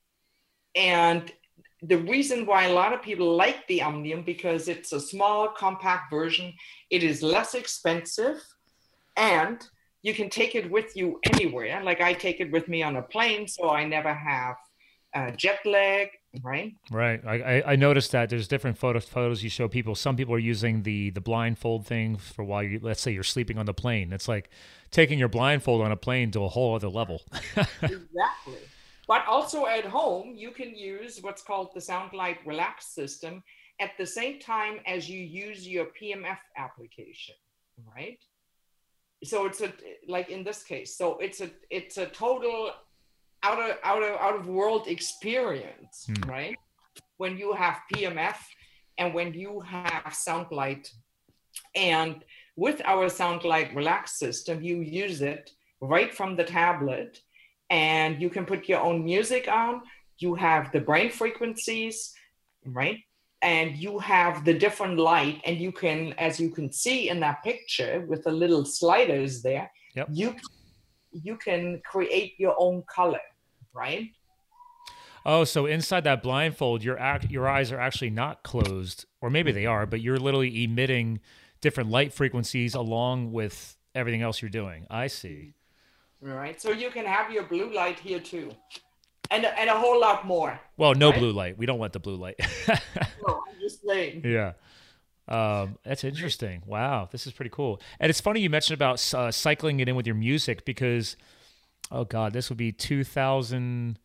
And the reason why a lot of people like the Omnium, because it's a small, compact version, it is less expensive, and you can take it with you anywhere. Like I take it with me on a plane, so I never have jet lag, right? Right. I noticed that there's different photos you show people. Some people are using the blindfold thing for while let's say you're sleeping on the plane. It's like taking your blindfold on a plane to a whole other level. Exactly. But also at home, you can use what's called the SoundLight Relax system at the same time as you use your PMF application, right? So it's like in this case, so it's a total out of world experience, right? When you have PMF and when you have SoundLight, and with our SoundLight Relax system, you use it right from the tablet, and you can put your own music on. You have the brain frequencies, right? And you have the different light, and you can, as you can see in that picture with the little sliders there, yep. you can create your own color, right? Oh, so inside that blindfold, your eyes are actually not closed, or maybe they are, but you're literally emitting different light frequencies along with everything else you're doing. I see. Right. So you can have your blue light here too. And a whole lot more. Well, no, right? Blue light. We don't want the blue light. No, I'm just saying. Yeah. That's interesting. Wow. This is pretty cool. And it's funny you mentioned about cycling it in with your music because, oh God, this would be 2005,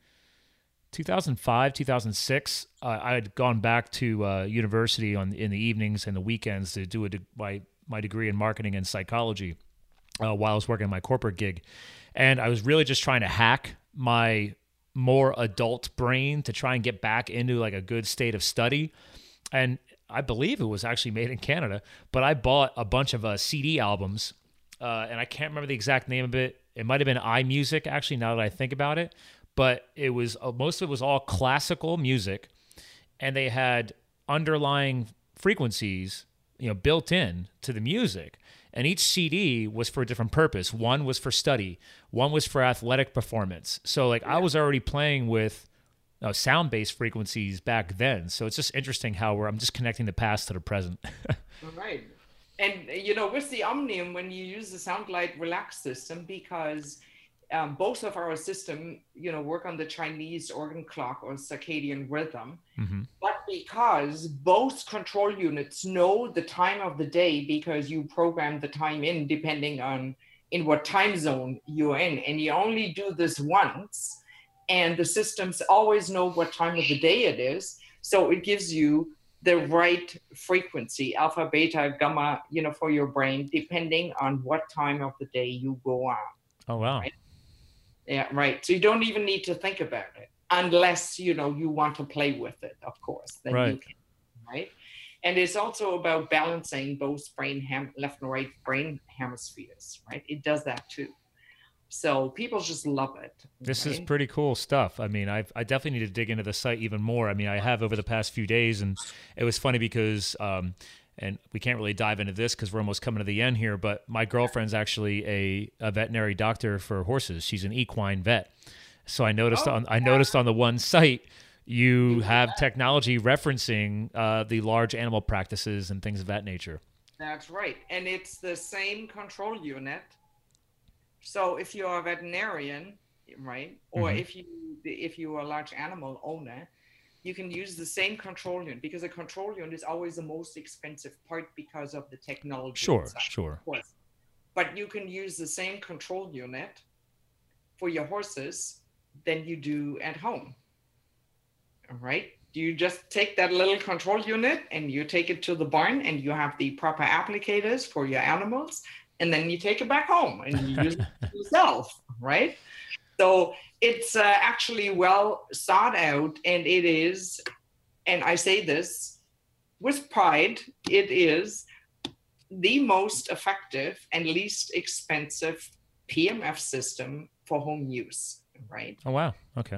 2006. I had gone back to university in the evenings and the weekends to do my degree in marketing and psychology while I was working my corporate gig. And I was really just trying to hack my more adult brain to try and get back into like a good state of study. And I believe it was actually made in Canada, but I bought a bunch of CD albums and I can't remember the exact name of it. It might've been iMusic actually, now that I think about it, but it was, most of it was all classical music, and they had underlying frequencies, built in to the music. And each CD was for a different purpose. One was for study. One was for athletic performance. So I was already playing with sound-based frequencies back then. So it's just interesting how I'm just connecting the past to the present. Right. And, with the Omnium, when you use the SoundLight Relax system, because both of our system, work on the Chinese organ clock or circadian rhythm, but because both control units know the time of the day, because you program the time in depending on in what time zone you're in, and you only do this once, and the systems always know what time of the day it is, so it gives you the right frequency, alpha, beta, gamma, for your brain, depending on what time of the day you go on. Oh, wow. Right? Yeah, right. So you don't even need to think about it unless, you want to play with it, of course. Then right. You can, right? And it's also about balancing both left and right brain hemispheres, right? It does that too. So people just love it. This is pretty cool stuff. I mean, I definitely need to dig into the site even more. I mean, I have over the past few days, and it was funny because and we can't really dive into this because we're almost coming to the end here, but my girlfriend's actually a veterinary doctor for horses. She's an equine vet. So I noticed on the one site, you have technology referencing the large animal practices and things of that nature. That's right. And it's the same control unit. So if you're a veterinarian, right, or if you are a large animal owner, you can use the same control unit, because a control unit is always the most expensive part because of the technology. Sure. Of course. But you can use the same control unit for your horses than you do at home. All right. You just take that little control unit and you take it to the barn, and you have the proper applicators for your animals, and then you take it back home and you use it yourself, right? So it's actually well thought out, and it is, and I say this with pride, it is the most effective and least expensive PMF system for home use, right? Oh, wow. Okay.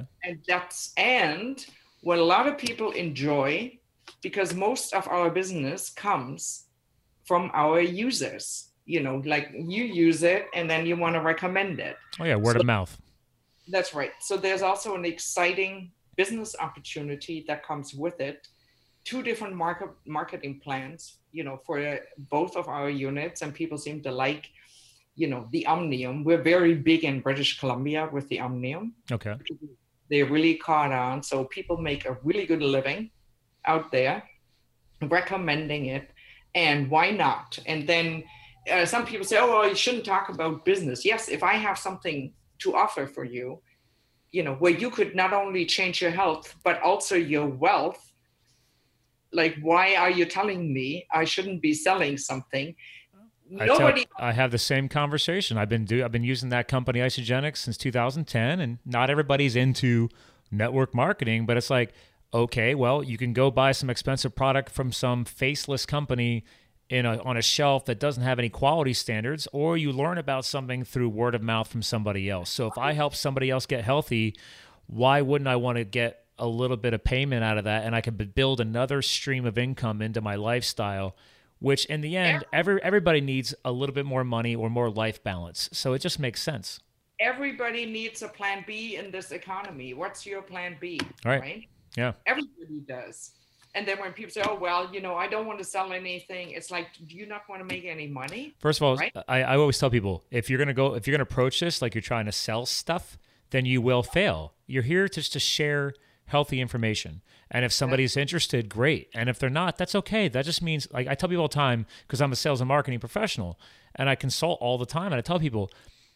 And what a lot of people enjoy, because most of our business comes from our users, like you use it and then you want to recommend it. Oh, yeah. Word of mouth. That's right. So there's also an exciting business opportunity that comes with it. 2 different marketing plans, for both of our units, and people seem to like, the Omnium. We're very big in British Columbia with the Omnium. Okay. They really caught on. So people make a really good living out there recommending it. And why not? And then some people say, oh, well, you shouldn't talk about business. Yes, if I have something to offer for you, where you could not only change your health, but also your wealth, like, why are you telling me I shouldn't be selling something? I have the same conversation. I've been using that company Isagenix since 2010, and not everybody's into network marketing, but it's like, okay, well, you can go buy some expensive product from some faceless company on a shelf that doesn't have any quality standards, or you learn about something through word of mouth from somebody else. So if I help somebody else get healthy, why wouldn't I want to get a little bit of payment out of that? And I could build another stream of income into my lifestyle, which in the end, everybody needs a little bit more money or more life balance. So it just makes sense. Everybody needs a plan B in this economy. What's your plan B? Right? Yeah. Everybody does. And then when people say, oh, well, I don't want to sell anything, it's like, do you not want to make any money? First of all, right? I always tell people, if you're going to approach this like you're trying to sell stuff, then you will fail. You're here just to share healthy information. And if somebody's interested, great. And if they're not, that's okay. That just means, like I tell people all the time, because I'm a sales and marketing professional and I consult all the time. And I tell people,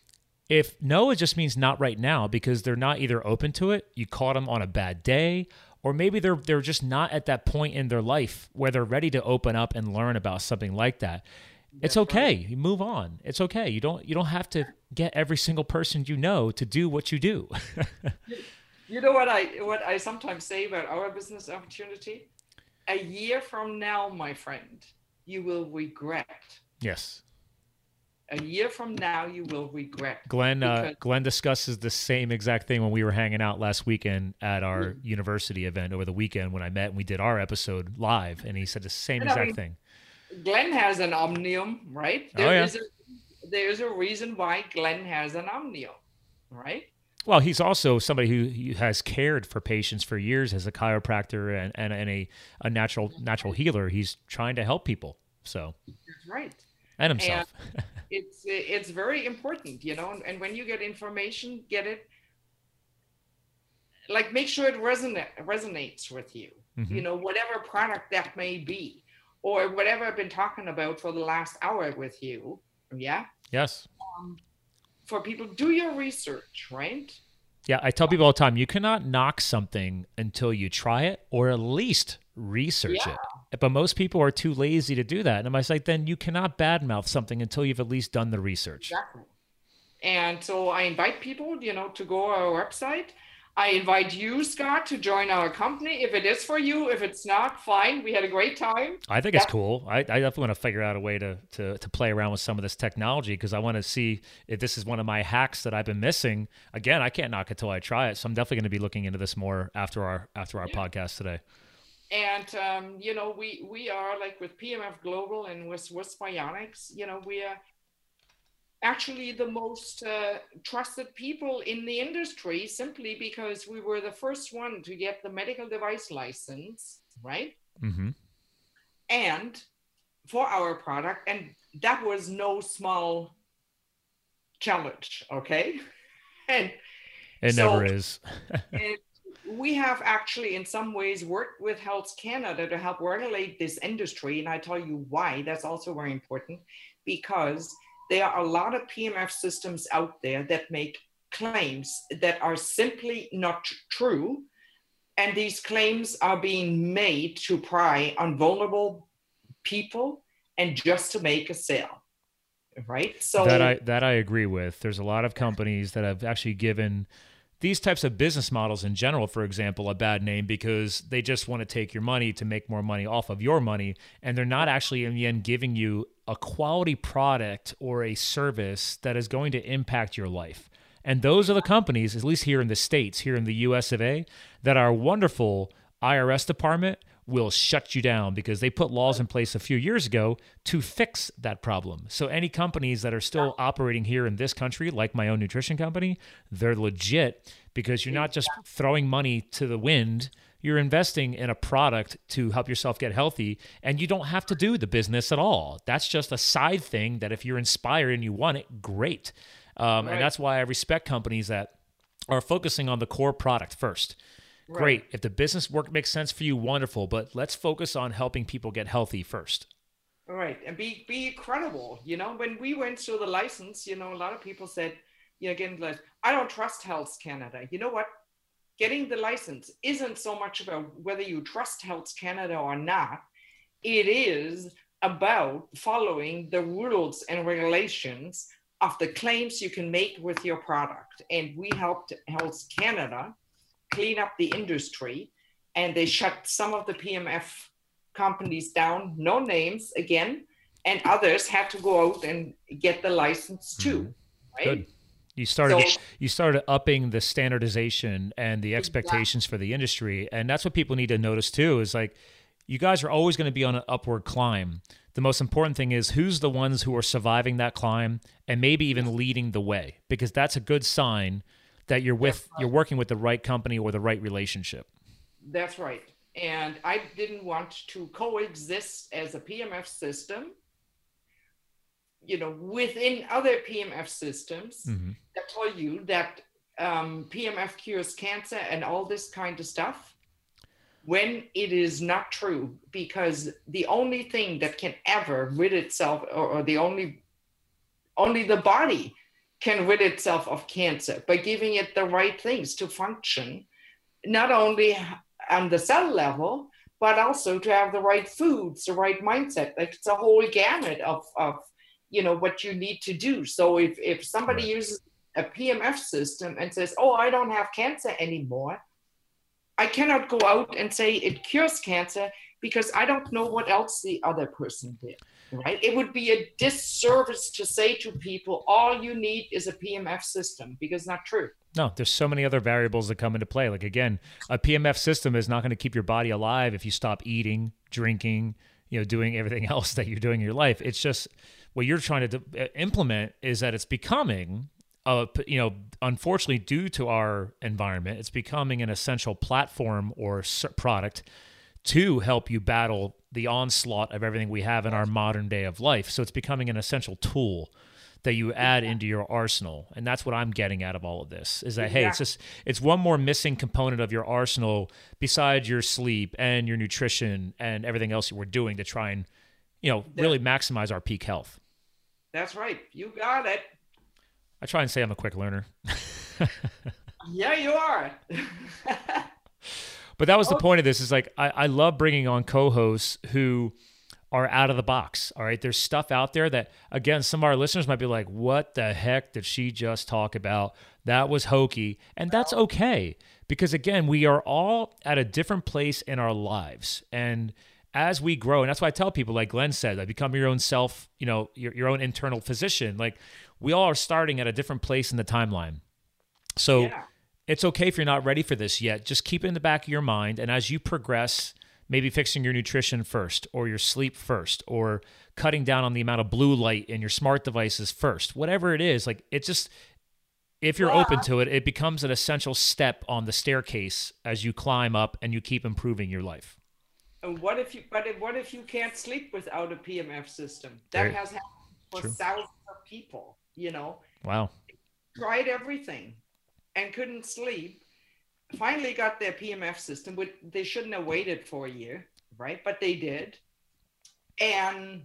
if no, it just means not right now, because they're not either open to it, you caught them on a bad day, or maybe they're just not at that point in their life where they're ready to open up and learn about something like that. It's okay. You move on. It's okay. You don't have to get every single person to do what you do. You know what I sometimes say about our business opportunity? A year from now, my friend, you will regret. Yes. A year from now, you will regret. Glenn discusses the same exact thing when we were hanging out last weekend at our university event over the weekend when I met and we did our episode live, and he said the same exact thing. Glenn has an Omnium, right? There's a reason why Glenn has an Omnium, right? Well, he's also somebody who has cared for patients for years as a chiropractor and a natural healer. He's trying to help people. So that's right. And himself. And it's very important, and when you get information, get it, like, make sure it resonates with you, whatever product that may be, or whatever I've been talking about for the last hour with you. Yeah. Yes. For people, do your research, right? Yeah, I tell people all the time, you cannot knock something until you try it, or at least research it. But most people are too lazy to do that. And I was like, then you cannot badmouth something until you've at least done the research. Exactly. And so I invite people, to go to our website. I invite you, Scott, to join our company. If it is for you, if it's not, fine. We had a great time. I think it's cool. I definitely want to figure out a way to play around with some of this technology, because I want to see if this is one of my hacks that I've been missing. Again, I can't knock it till I try it. So I'm definitely going to be looking into this more after our podcast today. And, we are, like, with PMF Global and with Swiss Bionics, we are actually the most trusted people in the industry, simply because we were the first one to get the medical device license, right? Mm-hmm. And for our product, and that was no small challenge, okay? And it never is. We have actually in some ways worked with Health Canada to help regulate this industry. And I tell you why. That's also very important, because there are a lot of PMF systems out there that make claims that are simply not true. And these claims are being made to pry on vulnerable people and just to make a sale. Right? So that I agree with. There's a lot of companies that have actually given these types of business models in general, for example, a bad name because they just want to take your money to make more money off of your money. And they're not actually in the end giving you a quality product or a service that is going to impact your life. And those are the companies, at least here in the States, here in the US of A, that our wonderful IRS department will shut you down because they put laws in place a few years ago to fix that problem. So any companies that are still operating here in this country, like my own nutrition company, they're legit because you're not just throwing money to the wind. You're investing in a product to help yourself get healthy, and you don't have to do the business at all. That's just a side thing that if you're inspired and you want it, great. And that's why I respect companies that are focusing on the core product first. Great. If the business work makes sense for you, wonderful. But let's focus on helping people get healthy first. All right. And be credible. When we went through the license, a lot of people said, again, like, I don't trust Health Canada. You know what? Getting the license isn't so much about whether you trust Health Canada or not. It is about following the rules and regulations of the claims you can make with your product. And we helped Health Canada clean up the industry, and they shut some of the PMF companies down, no names again, and others had to go out and get the license too. Right? Good. You started upping the standardization and the expectations for the industry, and that's what people need to notice too. Is like, you guys are always going to be on an upward climb. The most important thing is who's the ones who are surviving that climb and maybe even leading the way, because that's a good sign that you're working with the right company or the right relationship. That's right. And I didn't want to coexist as a PMF system, within other PMF systems that tell you that PMF cures cancer and all this kind of stuff, when it is not true, because the only thing that can ever rid itself, or the only the body can rid itself of cancer by giving it the right things to function, not only on the cell level, but also to have the right foods, the right mindset. Like, it's a whole gamut of what you need to do. So if somebody uses a PMF system and says, oh, I don't have cancer anymore, I cannot go out and say it cures cancer because I don't know what else the other person did. Right? It would be a disservice to say to people, all you need is a PMF system, because it's not true. No, there's so many other variables that come into play. Like, again, a PMF system is not going to keep your body alive if you stop eating, drinking, doing everything else that you're doing in your life. It's just what you're trying to implement is that it's becoming, unfortunately, due to our environment, it's becoming an essential platform or product to help you battle the onslaught of everything we have in our modern day of life. So it's becoming an essential tool that you add into your arsenal. And that's what I'm getting out of all of this, is that, hey, it's one more missing component of your arsenal besides your sleep and your nutrition and everything else we're doing to try and, really maximize our peak health. That's right. You got it. I try and say I'm a quick learner. Yeah, you are. But that was the point of this, is like, I love bringing on co-hosts who are out of the box. All right. There's stuff out there that, again, some of our listeners might be like, what the heck did she just talk about? That was hokey. And that's okay. Because, again, we are all at a different place in our lives. And as we grow, and that's why I tell people, like Glenn said, like, become your own self, your own internal physician. Like, we all are starting at a different place in the timeline. So it's okay if you're not ready for this yet. Just keep it in the back of your mind. And as you progress, maybe fixing your nutrition first, or your sleep first, or cutting down on the amount of blue light in your smart devices first, whatever it is, like, it just, if you're open to it, it becomes an essential step on the staircase as you climb up and you keep improving your life. And what if you can't sleep without a PMF system? That has happened for thousands of people, Wow. Tried everything and couldn't sleep. Finally got their PMF system, which they shouldn't have waited for a year, right? But they did. And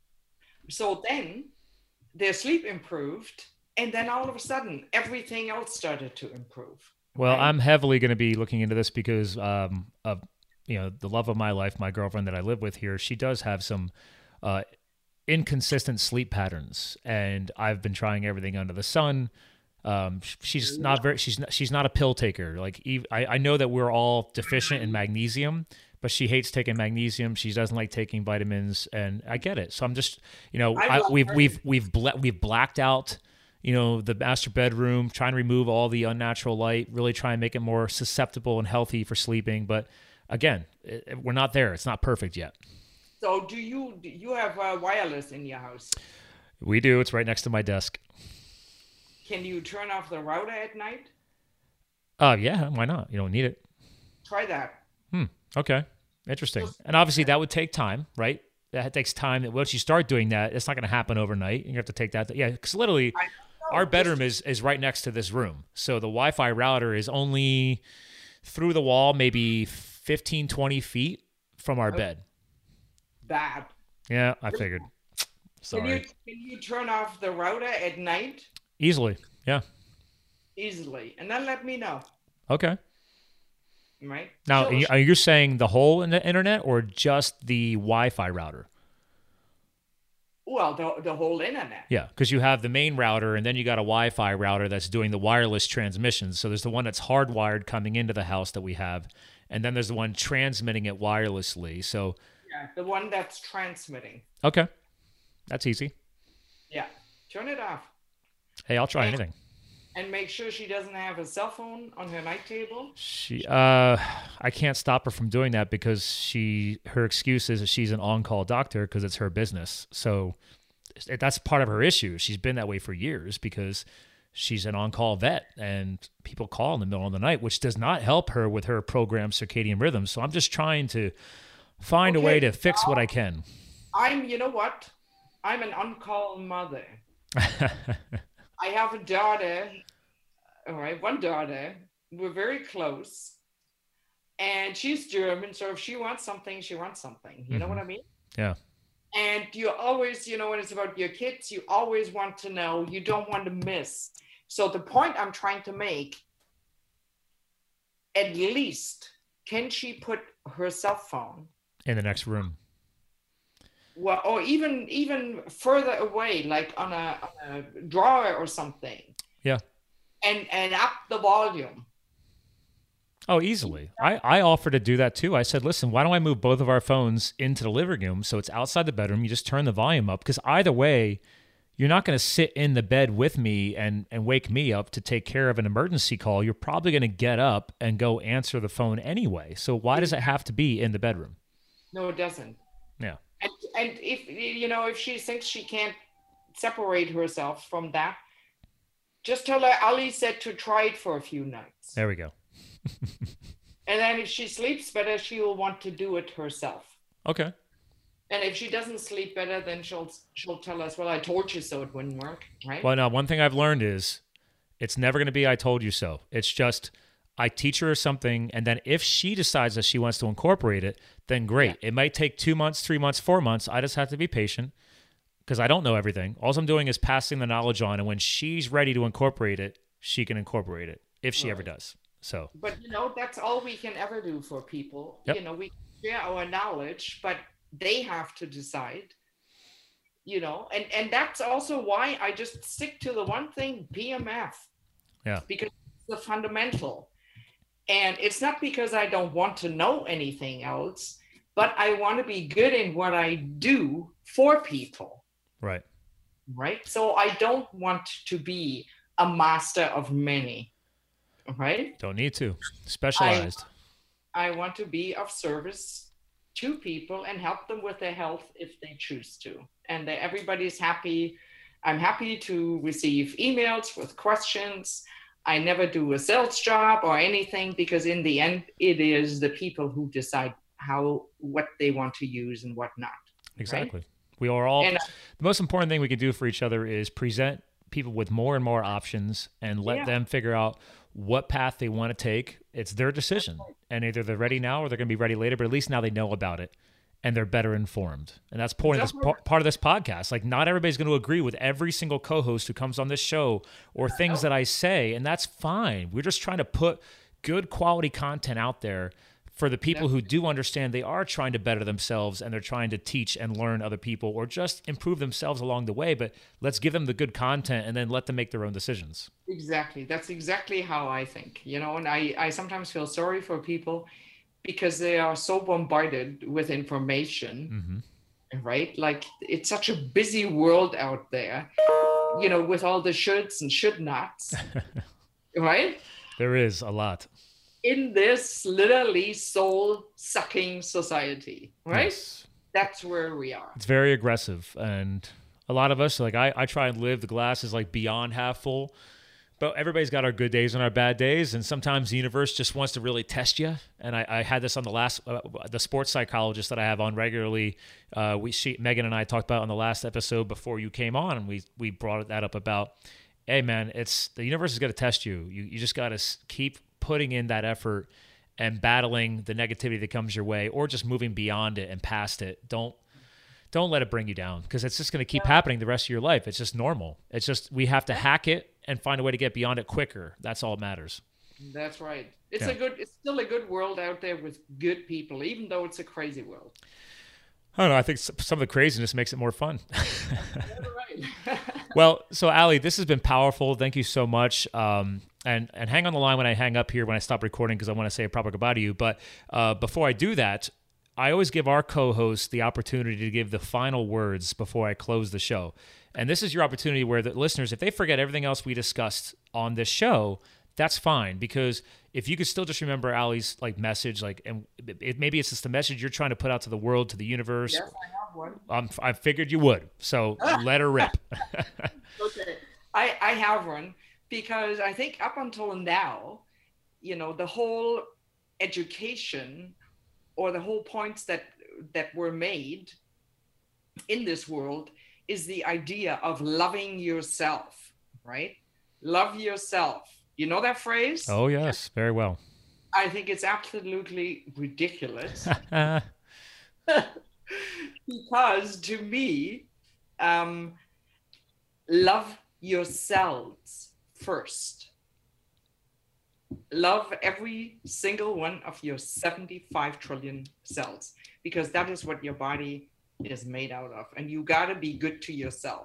so then their sleep improved, and then all of a sudden everything else started to improve. Well, right? I'm heavily going to be looking into this because of the love of my life, my girlfriend that I live with here. She does have some inconsistent sleep patterns, and I've been trying everything under the sun. She's not a pill taker. Like, I know that we're all deficient in magnesium, but she hates taking magnesium. She doesn't like taking vitamins, and I get it. So I'm just, we've blacked out, the master bedroom, trying to remove all the unnatural light, really try and make it more susceptible and healthy for sleeping. But again, we're not there. It's not perfect yet. So do you have wireless in your house? We do. It's right next to my desk. Can you turn off the router at night? Yeah, why not? You don't need it. Try that. Okay. Interesting. And obviously that would take time, right? That takes time. Once you start doing that, it's not going to happen overnight. You have to take that. Yeah, because literally our bedroom is right next to this room. So the Wi-Fi router is only through the wall, maybe 15, 20 feet from our bed. Bad. Yeah, I figured. Sorry. Can you turn off the router at night? Easily. Yeah. Easily. And then let me know. Okay. Right. Now, are you saying the whole internet or just the Wi-Fi router? Well, the whole internet. Yeah, because you have the main router and then you got a Wi-Fi router that's doing the wireless transmissions. So there's the one that's hardwired coming into the house that we have, and then there's the one transmitting it wirelessly. So yeah, the one that's transmitting. Okay, that's easy. Yeah, turn it off. Hey, I'll try anything. And make sure she doesn't have a cell phone on her night table. I can't stop her from doing that because her excuse is that she's an on-call doctor because it's her business. So that's part of her issue. She's been that way for years because she's an on-call vet and people call in the middle of the night, which does not help her with her programmed circadian rhythm. So I'm just trying to find a way to fix what I can. You know what? I'm an on-call mother. I have a daughter, all right, one daughter. We're very close. And she's German, so if she wants something, she wants something. You know what I mean? Yeah. And you always, when it's about your kids, you always want to know, you don't want to miss. So the point I'm trying to make, at least, can she put her cell phone in the next room? Well, or even further away, like on a drawer or something. Yeah. And up the volume. Oh, easily. I offered to do that too. I said, listen, why don't I move both of our phones into the living room so it's outside the bedroom? You just turn the volume up because either way, you're not going to sit in the bed with me and wake me up to take care of an emergency call. You're probably going to get up and go answer the phone anyway. So why does it have to be in the bedroom? No, it doesn't. Yeah. And if she thinks she can't separate herself from that, just tell her Ali said to try it for a few nights. There we go. And then if she sleeps better, she will want to do it herself. Okay. And if she doesn't sleep better, then she'll tell us, well, I told you so, it wouldn't work, right? Well, now, one thing I've learned is it's never going to be I told you so. It's just I teach her something, and then if she decides that she wants to incorporate it, then great. Yeah. It might take 2 months, 3 months, 4 months. I just have to be patient because I don't know everything. All I'm doing is passing the knowledge on, and when she's ready to incorporate it, she can incorporate it if she ever does. So, but that's all we can ever do for people. Yep. We share our knowledge, but they have to decide. And that's also why I just stick to the one thing, PMF. Yeah. Because it's the fundamental. And it's not because I don't want to know anything else, but I want to be good in what I do for people. Right. Right. So I don't want to be a master of many. Right. Don't need to. Specialized. I want to be of service to people and help them with their health if they choose to. And everybody's happy. I'm happy to receive emails with questions. I never do a sales job or anything because in the end, it is the people who decide what they want to use and what not. Exactly. Right? We are all, the most important thing we can do for each other is present people with more and more options and let them figure out what path they want to take. It's their decision. And either they're ready now or they're going to be ready later, but at least now they know about it and they're better informed. And that's part of this podcast. Like, not everybody's going to agree with every single co-host who comes on this show or things that I say, and that's fine. We're just trying to put good quality content out there for the people who do understand they are trying to better themselves and they're trying to teach and learn other people or just improve themselves along the way. But let's give them the good content and then let them make their own decisions. Exactly. That's exactly how I think, and I sometimes feel sorry for people because they are so bombarded with information, right? Like, it's such a busy world out there with all the shoulds and should nots, right? There is a lot. In this literally soul-sucking society, right? Yes. That's where we are. It's very aggressive. And a lot of us, like I try and live, the glass is like beyond half full. But everybody's got our good days and our bad days, and sometimes the universe just wants to really test you. And I had this on the last, the sports psychologist that I have on regularly. Megan and I talked about on the last episode before you came on, and we brought that up about, hey man, the universe is going to test you. You just got to keep putting in that effort and battling the negativity that comes your way, or just moving beyond it and past it. Don't let it bring you down, because it's just going to keep happening the rest of your life. It's just normal. It's just we have to hack it and find a way to get beyond it quicker. That's all that matters. That's right. It's still a good world out there with good people, even though it's a crazy world. I don't know. I think some of the craziness makes it more fun. Right. Well, so Ali, this has been powerful. Thank you so much. And hang on the line when I hang up here, when I stop recording, because I want to say a proper goodbye to you. But before I do that, I always give our co-host the opportunity to give the final words before I close the show. And this is your opportunity where the listeners, if they forget everything else we discussed on this show, that's fine. Because if you could still just remember Ali's message, and maybe it's just the message you're trying to put out to the world, to the universe. Yes, I have one. I figured you would. So let her rip. Okay. I have one, because I think up until now, the whole education or the whole points that were made in this world is the idea of loving yourself, right? Love yourself. You know that phrase? Oh, yes. Very well. I think it's absolutely ridiculous. Because to me, love yourselves first. Love every single one of your 75 trillion cells, because that is what your body is made out of. And you got to be good to yourself,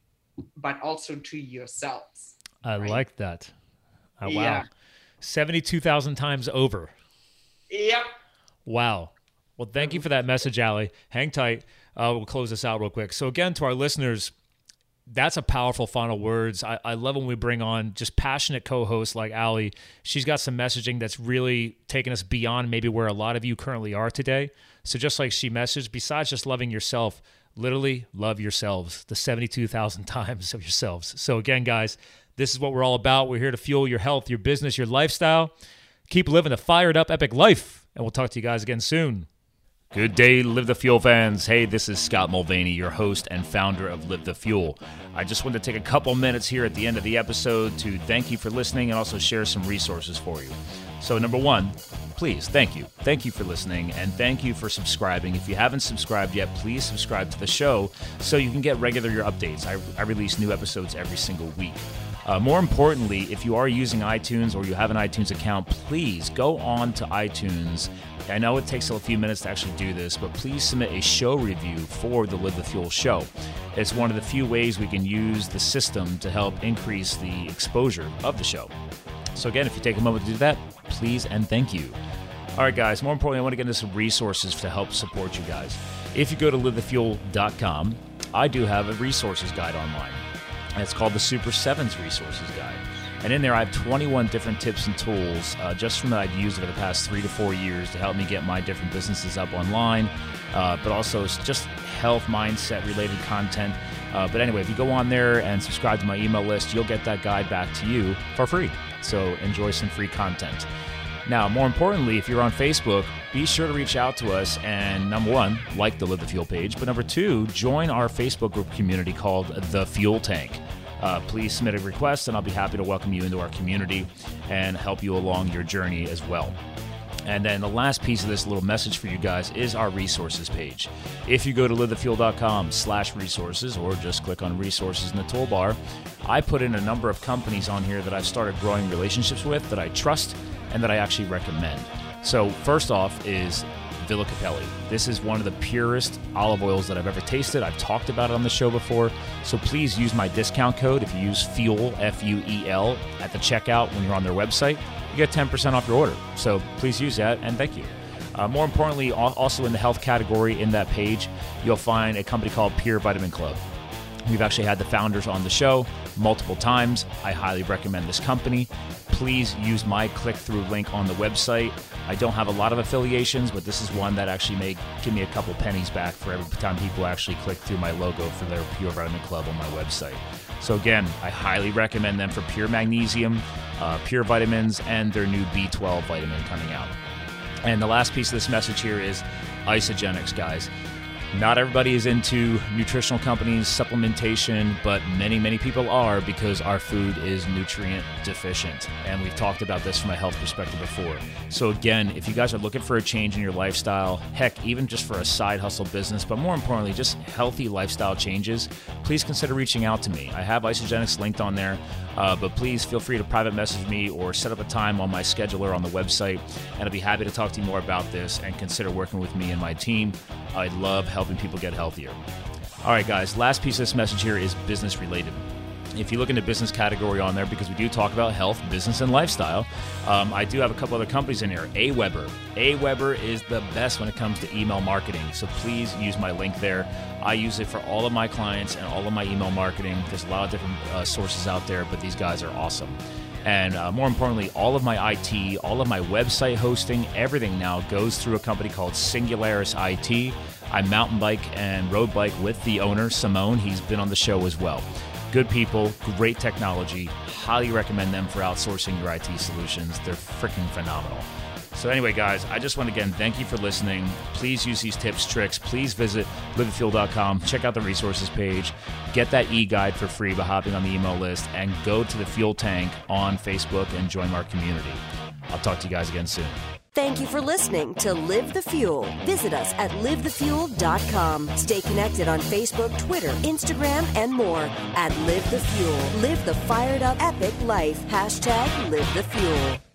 but also to yourselves. I like that. Oh, wow. Yeah. 72,000 times over. Yep. Wow. Well, thank you for that message, Ali. Hang tight. We'll close this out real quick. So again, to our listeners, that's a powerful final words. I love when we bring on just passionate co-hosts like Ali. She's got some messaging that's really taken us beyond maybe where a lot of you currently are today. So just like she messaged, besides just loving yourself, literally love yourselves, the 72,000 times of yourselves. So again, guys, this is what we're all about. We're here to fuel your health, your business, your lifestyle. Keep living a fired up, epic life. And we'll talk to you guys again soon. Good day, Live the Fuel fans. Hey, this is Scott Mulvaney, your host and founder of Live the Fuel. I just wanted to take a couple minutes here at the end of the episode to thank you for listening and also share some resources for you. So number one, please, thank you. Thank you for listening, and thank you for subscribing. If you haven't subscribed yet, please subscribe to the show so you can get regular updates. I release new episodes every single week. More importantly, if you are using iTunes or you have an iTunes account, please go on to iTunes. I know it takes a few minutes to actually do this, but please submit a show review for the Live the Fuel show. It's one of the few ways we can use the system to help increase the exposure of the show. So again, if you take a moment to do that, please and thank you. All right, guys, more importantly, I want to get into some resources to help support you guys. If you go to livethefuel.com, I do have a resources guide online. And it's called the Super 7s Resources Guide. And in there, I have 21 different tips and tools just from that I've used over the past 3 to 4 years to help me get my different businesses up online, but also it's just health, mindset-related content. But anyway, if you go on there and subscribe to my email list, you'll get that guide back to you for free. So enjoy some free content. Now, more importantly, if you're on Facebook, be sure to reach out to us and, number one, like the Live the Fuel page, but number two, join our Facebook group community called The Fuel Tank. Please submit a request, and I'll be happy to welcome you into our community and help you along your journey as well. And then the last piece of this little message for you guys is our resources page. If you go to livethefuel.com/resources or just click on resources in the toolbar, I put in a number of companies on here that I've started growing relationships with, that I trust, and that I actually recommend. So first off is Villa Capelli. This is one of the purest olive oils that I've ever tasted. I've talked about it on the show before. So please use my discount code. If you use FUEL, F-U-E-L, at the checkout when you're on their website, you get 10% off your order. So please use that, and thank you. More importantly, also in the health category in that page, you'll find a company called Pure Vitamin Club. We've actually had the founders on the show multiple times. I highly recommend this company. Please use my click-through link on the website. I don't have a lot of affiliations, but this is one that actually may give me a couple pennies back for every time people actually click through my logo for their Pure Vitamin Club on my website. So again, I highly recommend them for pure magnesium, pure vitamins, and their new B12 vitamin coming out. And the last piece of this message here is Isagenix, guys. Not everybody is into nutritional companies, supplementation, but many, many people are because our food is nutrient deficient. And we've talked about this from a health perspective before. So again, if you guys are looking for a change in your lifestyle, heck, even just for a side hustle business, but more importantly, just healthy lifestyle changes, please consider reaching out to me. I have Isagenix linked on there, but please feel free to private message me or set up a time on my scheduler on the website, and I'll be happy to talk to you more about this and consider working with me and my team. I love helping people get healthier. All right, guys, last piece of this message here is business related. If you look in the business category on there, because we do talk about health, business, and lifestyle, I do have a couple other companies in here. Aweber. Aweber is the best when it comes to email marketing, so please use my link there. I use it for all of my clients and all of my email marketing. There's a lot of different sources out there, but these guys are awesome. And more importantly, all of my IT, all of my website hosting, everything now goes through a company called Singularis IT. I mountain bike and road bike with the owner, Simone. He's been on the show as well. Good people, great technology. Highly recommend them for outsourcing your IT solutions. They're freaking phenomenal. So anyway, guys, I just want to, again, thank you for listening. Please use these tips, tricks. Please visit livethefuel.com. Check out the resources page. Get that e-guide for free by hopping on the email list. And go to the Fuel Tank on Facebook and join our community. I'll talk to you guys again soon. Thank you for listening to Live the Fuel. Visit us at livethefuel.com. Stay connected on Facebook, Twitter, Instagram, and more at Live the Fuel. Live the fired up epic life. #LiveTheFuel.